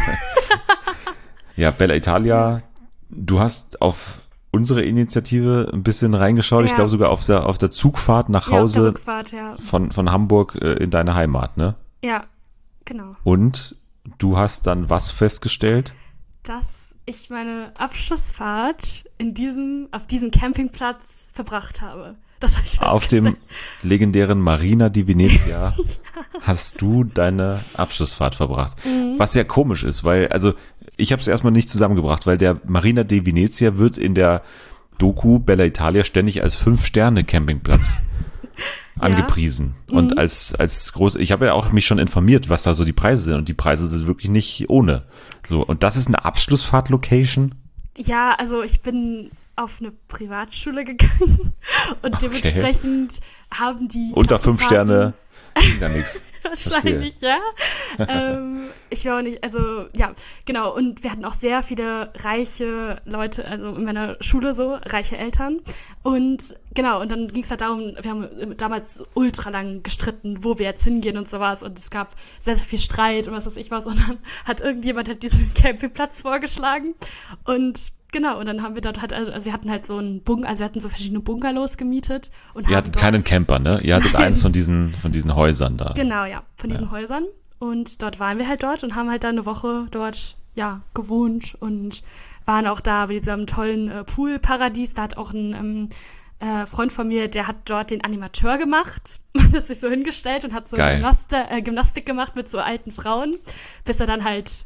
Ja, Bella Italia, du hast auf unsere Initiative ein bisschen reingeschaut. Ich Ja. glaube sogar auf der, auf der Zugfahrt nach Ja, auf der Hause Rückfahrt, ja. von, von Hamburg äh, in deine Heimat, ne? Ja, genau. Und du hast dann was festgestellt? Dass ich meine Abschlussfahrt in diesem, auf diesem Campingplatz verbracht habe. Das habe ich Auf dem festgestellt. legendären Marina di Venezia hast du deine Abschlussfahrt verbracht. Mhm. Was ja komisch ist, weil, also ich habe es erstmal nicht zusammengebracht, weil der Marina di Venezia wird in der Doku Bella Italia ständig als Fünf-Sterne-Campingplatz angepriesen. Und Mhm. als, als groß, ich habe ja auch mich schon informiert, was da so die Preise sind. Und die Preise sind wirklich nicht ohne. So, und das ist eine Abschlussfahrt-Location? Ja, also ich bin auf eine Privatschule gegangen und Okay. dementsprechend haben die Unter fünf Sterne, Klassenfahrten- gar nichts. Wahrscheinlich, ja. ähm, ich war auch nicht, also ja, genau. Und wir hatten auch sehr viele reiche Leute, also in meiner Schule so, reiche Eltern. Und genau, und dann ging es halt darum, wir haben damals ultra lang gestritten, wo wir jetzt hingehen und sowas. Und es gab sehr, sehr viel Streit und was weiß ich was. Und dann hat irgendjemand halt diesen Campingplatz vorgeschlagen. Und genau, und dann haben wir dort halt, also, also wir hatten halt so einen Bunker, also wir hatten so verschiedene Bungalows gemietet. Und Ihr haben hattet dort, keinen Camper, ne? Ihr hattet Nein. eins von diesen, von diesen Häusern da. Genau, ja, von diesen Häusern. Und dort waren wir halt dort und haben halt dann eine Woche dort, ja, gewohnt und waren auch da bei diesem tollen äh, Poolparadies. Da hat auch ein ähm, äh, Freund von mir, der hat dort den Animateur gemacht, hat sich so hingestellt und hat so Geil. Gymnastik, äh, Gymnastik gemacht mit so alten Frauen, bis er dann halt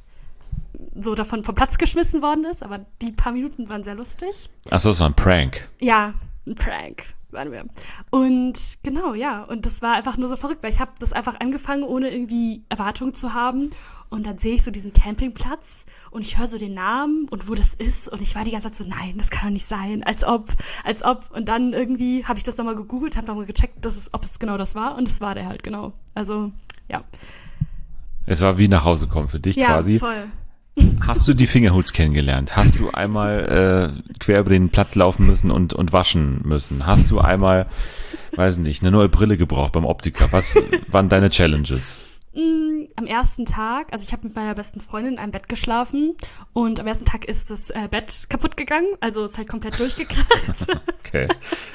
so davon vom Platz geschmissen worden ist. Aber die paar Minuten waren sehr lustig. Ach so, das war ein Prank. Ja, ein Prank waren wir. Und genau, ja. Und das war einfach nur so verrückt, weil ich habe das einfach angefangen, ohne irgendwie Erwartungen zu haben. Und dann sehe ich so diesen Campingplatz und ich höre so den Namen und wo das ist. Und ich war die ganze Zeit so, nein, das kann doch nicht sein. Als ob, als ob. Und dann irgendwie habe ich das nochmal gegoogelt, habe nochmal gecheckt, dass es, ob es genau das war. Und es war der halt, genau. Also, ja. Es war wie nach Hause kommen für dich Ja, quasi. voll. Hast du die Fingerhoots kennengelernt? Hast du einmal äh, quer über den Platz laufen müssen und, und waschen müssen? Hast du einmal, weiß nicht, eine neue Brille gebraucht beim Optiker? Was waren deine Challenges? Mm, Am ersten Tag, also ich habe mit meiner besten Freundin in einem Bett geschlafen und am ersten Tag ist das äh, Bett kaputt gegangen, also ist halt komplett durchgekracht. Okay.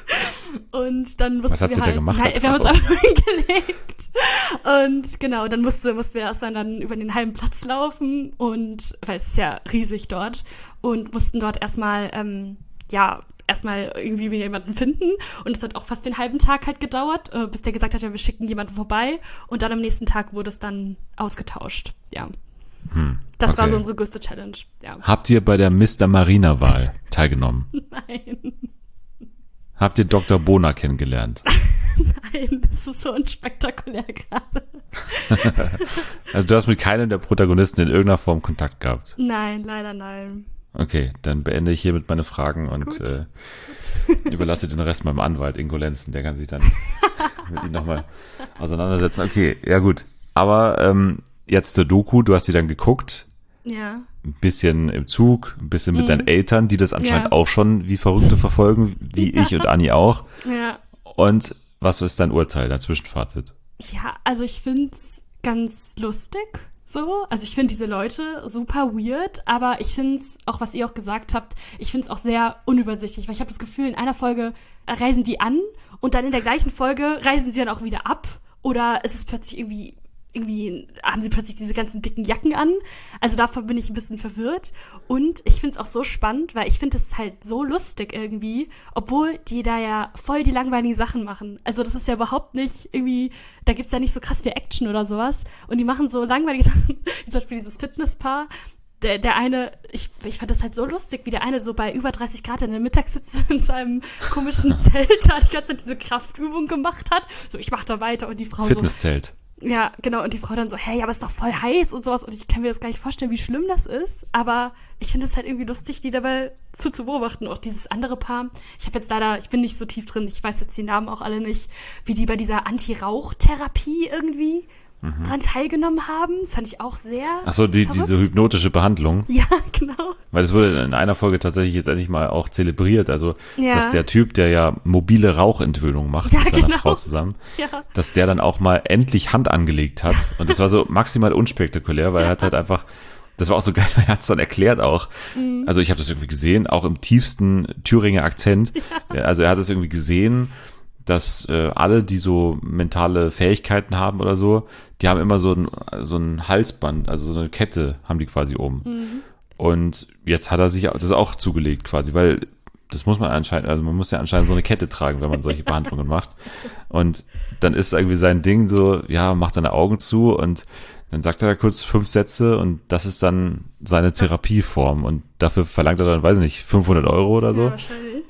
Und dann mussten Was habt wir ihr da halt, gemacht Nein, als wir haben uns Frau? einfach hingelegt. Und genau, dann musste, mussten wir erstmal dann über den halben Platz laufen und, weil es ist ja riesig dort, und mussten dort erstmal, ähm, ja, erstmal irgendwie jemanden finden. Und es hat auch fast den halben Tag halt gedauert, äh, bis der gesagt hat, ja, wir schicken jemanden vorbei. Und dann am nächsten Tag wurde es dann ausgetauscht. Ja. Hm, Das war okay. so unsere größte Challenge. Ja. Habt ihr bei der Mister Marina-Wahl teilgenommen? Nein, Habt ihr Doktor Bona kennengelernt? nein, das ist so unspektakulär gerade. Also du hast mit keinem der Protagonisten in irgendeiner Form Kontakt gehabt. Nein, leider nein. Okay, dann beende ich hiermit meine Fragen und Gut. äh, überlasse den Rest meinem Anwalt Ingo Lenzen, der kann sich dann mit ihm nochmal auseinandersetzen. Okay, ja gut. Aber ähm, jetzt zur Doku, du hast die dann geguckt, Ja. ein bisschen im Zug, ein bisschen mit Mhm. deinen Eltern, die das anscheinend Ja. auch schon wie Verrückte verfolgen, wie ich und Anni auch. Ja. Und was ist dein Urteil, dein Zwischenfazit? Ja, also ich find's ganz lustig, so. Also ich finde diese Leute super weird, aber ich find's, auch was ihr auch gesagt habt, ich find's auch sehr unübersichtlich, weil ich habe das Gefühl, in einer Folge reisen die an und dann in der gleichen Folge reisen sie dann auch wieder ab. Oder ist es plötzlich irgendwie, irgendwie haben sie plötzlich diese ganzen dicken Jacken an. Also davon bin ich ein bisschen verwirrt. Und ich find's auch so spannend, weil ich finde es halt so lustig irgendwie, obwohl die da ja voll die langweiligen Sachen machen. Also das ist ja überhaupt nicht irgendwie, da gibt's ja nicht so krass viel Action oder sowas. Und die machen so langweilige Sachen, wie zum Beispiel dieses Fitnesspaar. Der, der eine, ich, ich fand das halt so lustig, wie der eine so bei über dreißig Grad in der Mittag sitzt in seinem komischen Zelt da die ganze Zeit diese Kraftübung gemacht hat. So, ich mach da weiter und die Frau so, Fitnesszelt. ja, genau, und die Frau dann so, hey, aber ist doch voll heiß und sowas und ich kann mir das gar nicht vorstellen, wie schlimm das ist, aber ich finde es halt irgendwie lustig, die dabei zu, zu beobachten. Auch dieses andere Paar, ich habe jetzt leider, ich bin nicht so tief drin, ich weiß jetzt die Namen auch alle nicht, wie die bei dieser Anti-Rauch-Therapie irgendwie Mhm. dran teilgenommen haben. Das fand ich auch sehr Achso, die, verrückt. diese hypnotische Behandlung. Ja, genau. Weil das wurde in einer Folge tatsächlich jetzt endlich mal auch zelebriert. Also, Ja. dass der Typ, der ja mobile Rauchentwöhnung macht Ja, mit seiner genau. Frau zusammen, Ja. dass der dann auch mal endlich Hand angelegt hat. Und das war so maximal unspektakulär, weil er hat halt einfach, das war auch so geil, er hat es dann erklärt auch. Mhm. Also ich habe das irgendwie gesehen, auch im tiefsten Thüringer Akzent. Ja. Also er hat es irgendwie gesehen, dass äh, alle, die so mentale Fähigkeiten haben oder so, die haben immer so ein, so ein Halsband, also so eine Kette haben die quasi oben. Mhm. Und jetzt hat er sich das auch zugelegt quasi, weil das muss man anscheinend, also man muss ja anscheinend so eine Kette tragen, wenn man solche Behandlungen macht. Und dann ist irgendwie sein Ding so, ja, macht seine Augen zu und dann sagt er da kurz fünf Sätze und das ist dann seine Therapieform und dafür verlangt er dann, weiß ich nicht, fünfhundert Euro oder so. Ja, wahrscheinlich.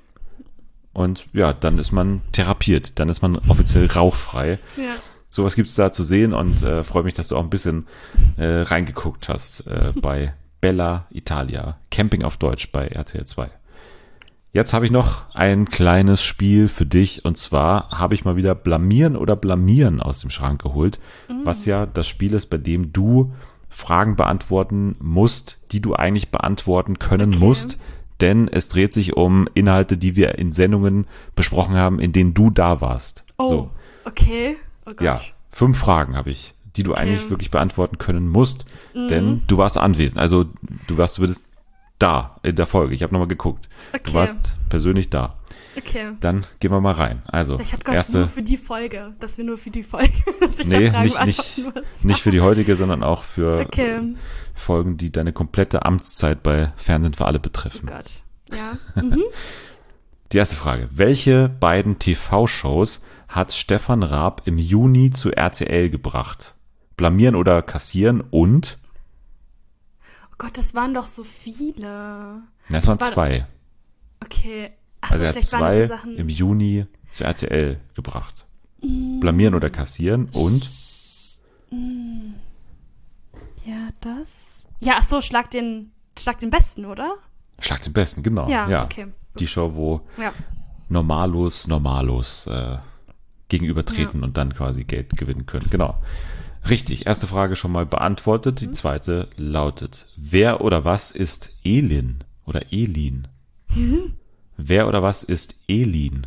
Und ja, dann ist man therapiert, dann ist man offiziell rauchfrei. Ja. Sowas gibt's da zu sehen und äh, freue mich, dass du auch ein bisschen äh, reingeguckt hast äh, bei Bella Italia, Camping auf Deutsch bei R T L zwei. Jetzt habe ich noch ein kleines Spiel für dich und zwar habe ich mal wieder Blamieren oder Blamieren aus dem Schrank geholt, Mhm. was ja das Spiel ist, bei dem du Fragen beantworten musst, die du eigentlich beantworten können Okay. musst, denn es dreht sich um Inhalte, die wir in Sendungen besprochen haben, in denen du da warst. Oh, So. okay. Oh Gott. Ja, fünf Fragen habe ich, die du Okay. eigentlich wirklich beantworten können musst, Mhm. denn du warst anwesend. Also du warst zumindest da in der Folge. Ich habe nochmal geguckt. Okay. Du warst persönlich da. Okay. Dann gehen wir mal rein. Also, Ich hatte gehofft, erste, nur für die Folge, dass wir nur für die Folge, dass ich nee, da Fragen nicht, nicht, beantworten muss. nicht für die heutige, sondern auch für Okay. Folgen, die deine komplette Amtszeit bei Fernsehen für alle Oh betreffen. Gott. Ja. Mhm. Die erste Frage. Welche beiden T V-Shows hat Stefan Raab im Juni zu R T L gebracht? Blamieren oder kassieren und? Oh Gott, das waren doch so viele. Na, es waren Das war- zwei. Okay. Achso, Also er hat vielleicht waren das zwei so Sachen. im Juni zu R T L gebracht. Blamieren oder kassieren und? Ja, das. Ja, ach so, schlag den, schlag den Besten, oder? Schlag den Besten, genau. Ja, Ja, okay. Die Show, wo Ja. Normalos Normalos äh, gegenübertreten und dann quasi Geld gewinnen können. Genau. Richtig, erste Frage schon mal beantwortet. Mhm. Die zweite lautet, wer oder was ist Elin oder Elin? Mhm. Wer oder was ist Elin?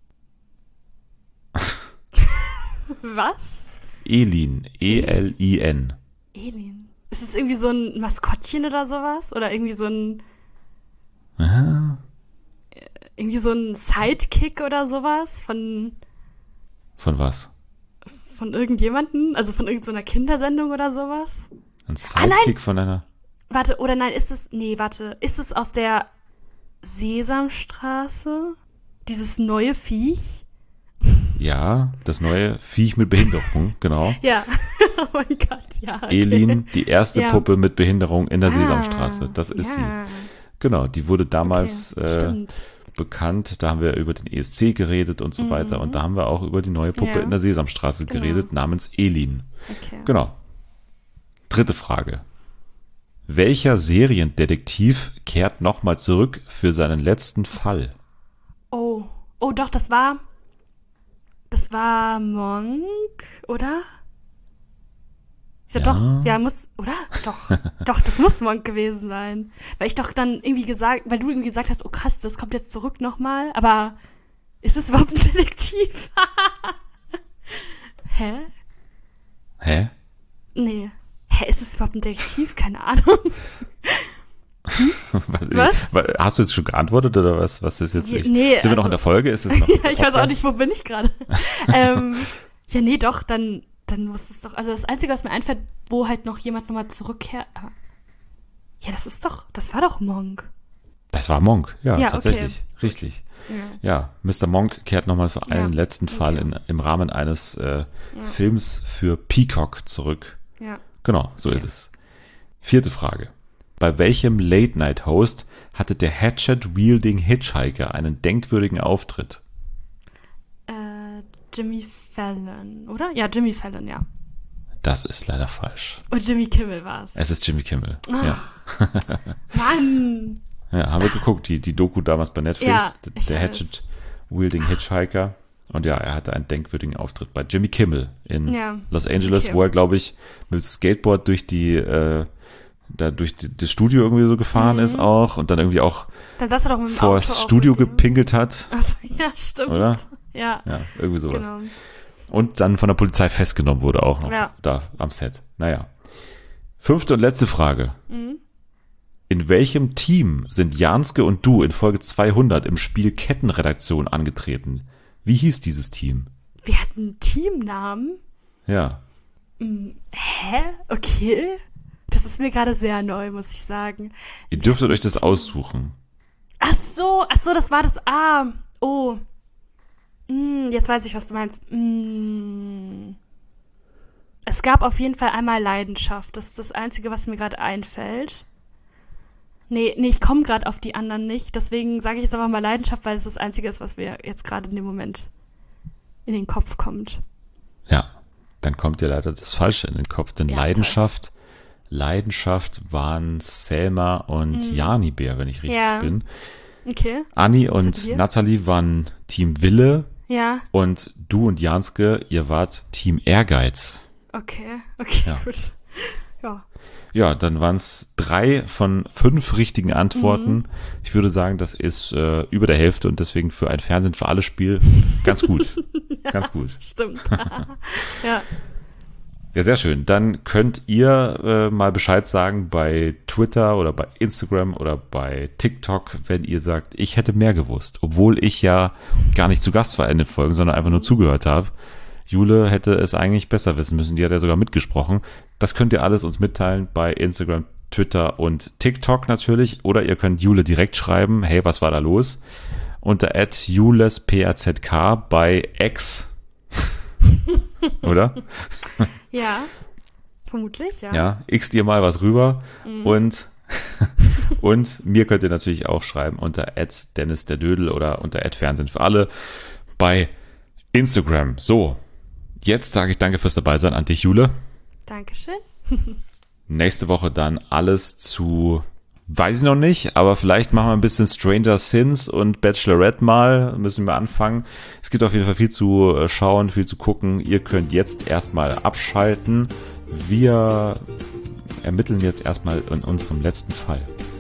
Was? Elin, E L I N. Alien. Ist es irgendwie so ein Maskottchen oder sowas? Oder irgendwie so ein, Aha. irgendwie so ein Sidekick oder sowas von, Von was? von irgendjemanden? Also von irgendeiner Kindersendung oder sowas? Ein Ah, nein! Sidekick von einer... Warte, oder nein, ist es, nee, warte, ist es aus der Sesamstraße? Dieses neue Viech? Ja, das neue Viech mit Behinderung, genau. Ja. Oh mein Gott, ja. Okay. Elin, die erste Ja. Puppe mit Behinderung in der Ah, Sesamstraße. Das ist ja. sie. Genau, die wurde damals Okay, äh, stimmt. bekannt. Da haben wir über den E S C geredet und so weiter. Und da haben wir auch über die neue Puppe Mhm. Ja. in der Sesamstraße Genau. geredet, namens Elin. Okay. Genau. Dritte Frage. Welcher Seriendetektiv kehrt nochmal zurück für seinen letzten Fall? Oh, oh doch, das war, das war Monk, oder? Ja, Ja. doch, ja, muss, oder? Doch, doch, das muss Monk gewesen sein. Weil ich doch dann irgendwie gesagt, weil du irgendwie gesagt hast, oh krass, das kommt jetzt zurück nochmal, aber ist es überhaupt ein Detektiv? Hä? Hä? Nee. Hä, ist es überhaupt ein Detektiv? Keine Ahnung. Was? Was? Hast du jetzt schon geantwortet oder was? Was ist jetzt? Je- Ich, nee, sind wir noch also- in der Folge? Ist es noch Ja, ich weiß auch nicht, wo bin ich gerade. ähm, ja, nee, doch, dann, dann muss es doch, also das Einzige, was mir einfällt, wo halt noch jemand nochmal zurückkehrt, aber, ja, das ist doch, das war doch Monk. Das war Monk, ja, Ja, tatsächlich. Richtig. Ja. Ja, Mister Monk kehrt nochmal für einen Ja, letzten Fall okay. in, im Rahmen eines äh, Films für Peacock zurück. Ja. Genau, so Okay. ist es. Vierte Frage. Bei welchem Late-Night-Host hatte der Hatchet-wielding Hitchhiker einen denkwürdigen Auftritt? Äh, Jimmy Fallon, oder? Ja, Jimmy Fallon, ja. Das ist leider falsch. Und Jimmy Kimmel war's. Es ist Jimmy Kimmel. Ja. Mann! Ja, haben wir geguckt, die, die Doku damals bei Netflix, Ja, ich der weiß. Hatchet-wielding Hitchhiker. Und ja, er hatte einen denkwürdigen Auftritt bei Jimmy Kimmel in Ja, Los Angeles, okay. wo er, glaube ich, mit Skateboard durch die, äh, da durch die, das Studio irgendwie so gefahren ist auch und dann irgendwie auch Dann saß er doch mit dem vor Auto das auch Studio mit dem- gepinkelt hat. Achso, ja, stimmt. Oder? Ja, Ja, irgendwie sowas. genau. Und dann von der Polizei festgenommen wurde auch noch Ja. da am Set. Naja. Fünfte und letzte Frage. Mhm. In welchem Team sind Janske und du in Folge zweihundert im Spiel Kettenredaktion angetreten? Wie hieß dieses Team? Wir hatten einen Teamnamen. Ja. Hä? Okay. Das ist mir gerade sehr neu, muss ich sagen. Ihr dürftet euch das aussuchen. Ach so, ach so, das war das. Ah, oh. Hm, jetzt weiß ich, was du meinst. Hm. Es gab auf jeden Fall einmal Leidenschaft. Das ist das Einzige, was mir gerade einfällt. Nee, nee, ich komme gerade auf die anderen nicht. Deswegen sage ich jetzt einfach mal Leidenschaft, weil es das Einzige ist, was mir jetzt gerade in dem Moment in den Kopf kommt. Ja. Dann kommt dir leider das Falsche in den Kopf, denn Ja, Leidenschaft, Leidenschaft waren Selma und Jani Bär, wenn ich richtig Ja. bin. Okay. Anni Was und hattet ihr? Nathalie waren Team Wille Ja, und du und Janske, ihr wart Team Ehrgeiz. okay. Okay, Ja. gut. Ja. Ja, dann waren es drei von fünf richtigen Antworten. Mhm. Ich würde sagen, das ist äh, über der Hälfte und deswegen für ein Fernsehen für alle Spiel ganz gut. Ganz gut. Stimmt. Ja. Ja, sehr schön. Dann könnt ihr äh, mal Bescheid sagen bei Twitter oder bei Instagram oder bei TikTok, wenn ihr sagt, ich hätte mehr gewusst, obwohl ich ja gar nicht zu Gast war in den Folgen, sondern einfach nur zugehört habe. Jule hätte es eigentlich besser wissen müssen, die hat ja sogar mitgesprochen. Das könnt ihr alles uns mitteilen bei Instagram, Twitter und TikTok natürlich. Oder ihr könnt Jule direkt schreiben, hey, was war da los? Unter at julespazk bei X. Oder? Ja. Vermutlich, ja. Ja, x ihr mal was rüber. Und, und mir könnt ihr natürlich auch schreiben unter at Dennis der Dödel oder unter at Fernsehen für alle bei Instagram. So, jetzt sage ich danke fürs Dabeisein an dich, Jule. Dankeschön. Nächste Woche dann alles zu, weiß ich noch nicht, aber vielleicht machen wir ein bisschen Stranger Things und Bachelorette mal, müssen wir anfangen. Es gibt auf jeden Fall viel zu äh, schauen, viel zu gucken. Ihr könnt jetzt erstmal abschalten. Wir ermitteln jetzt erstmal in unserem letzten Fall.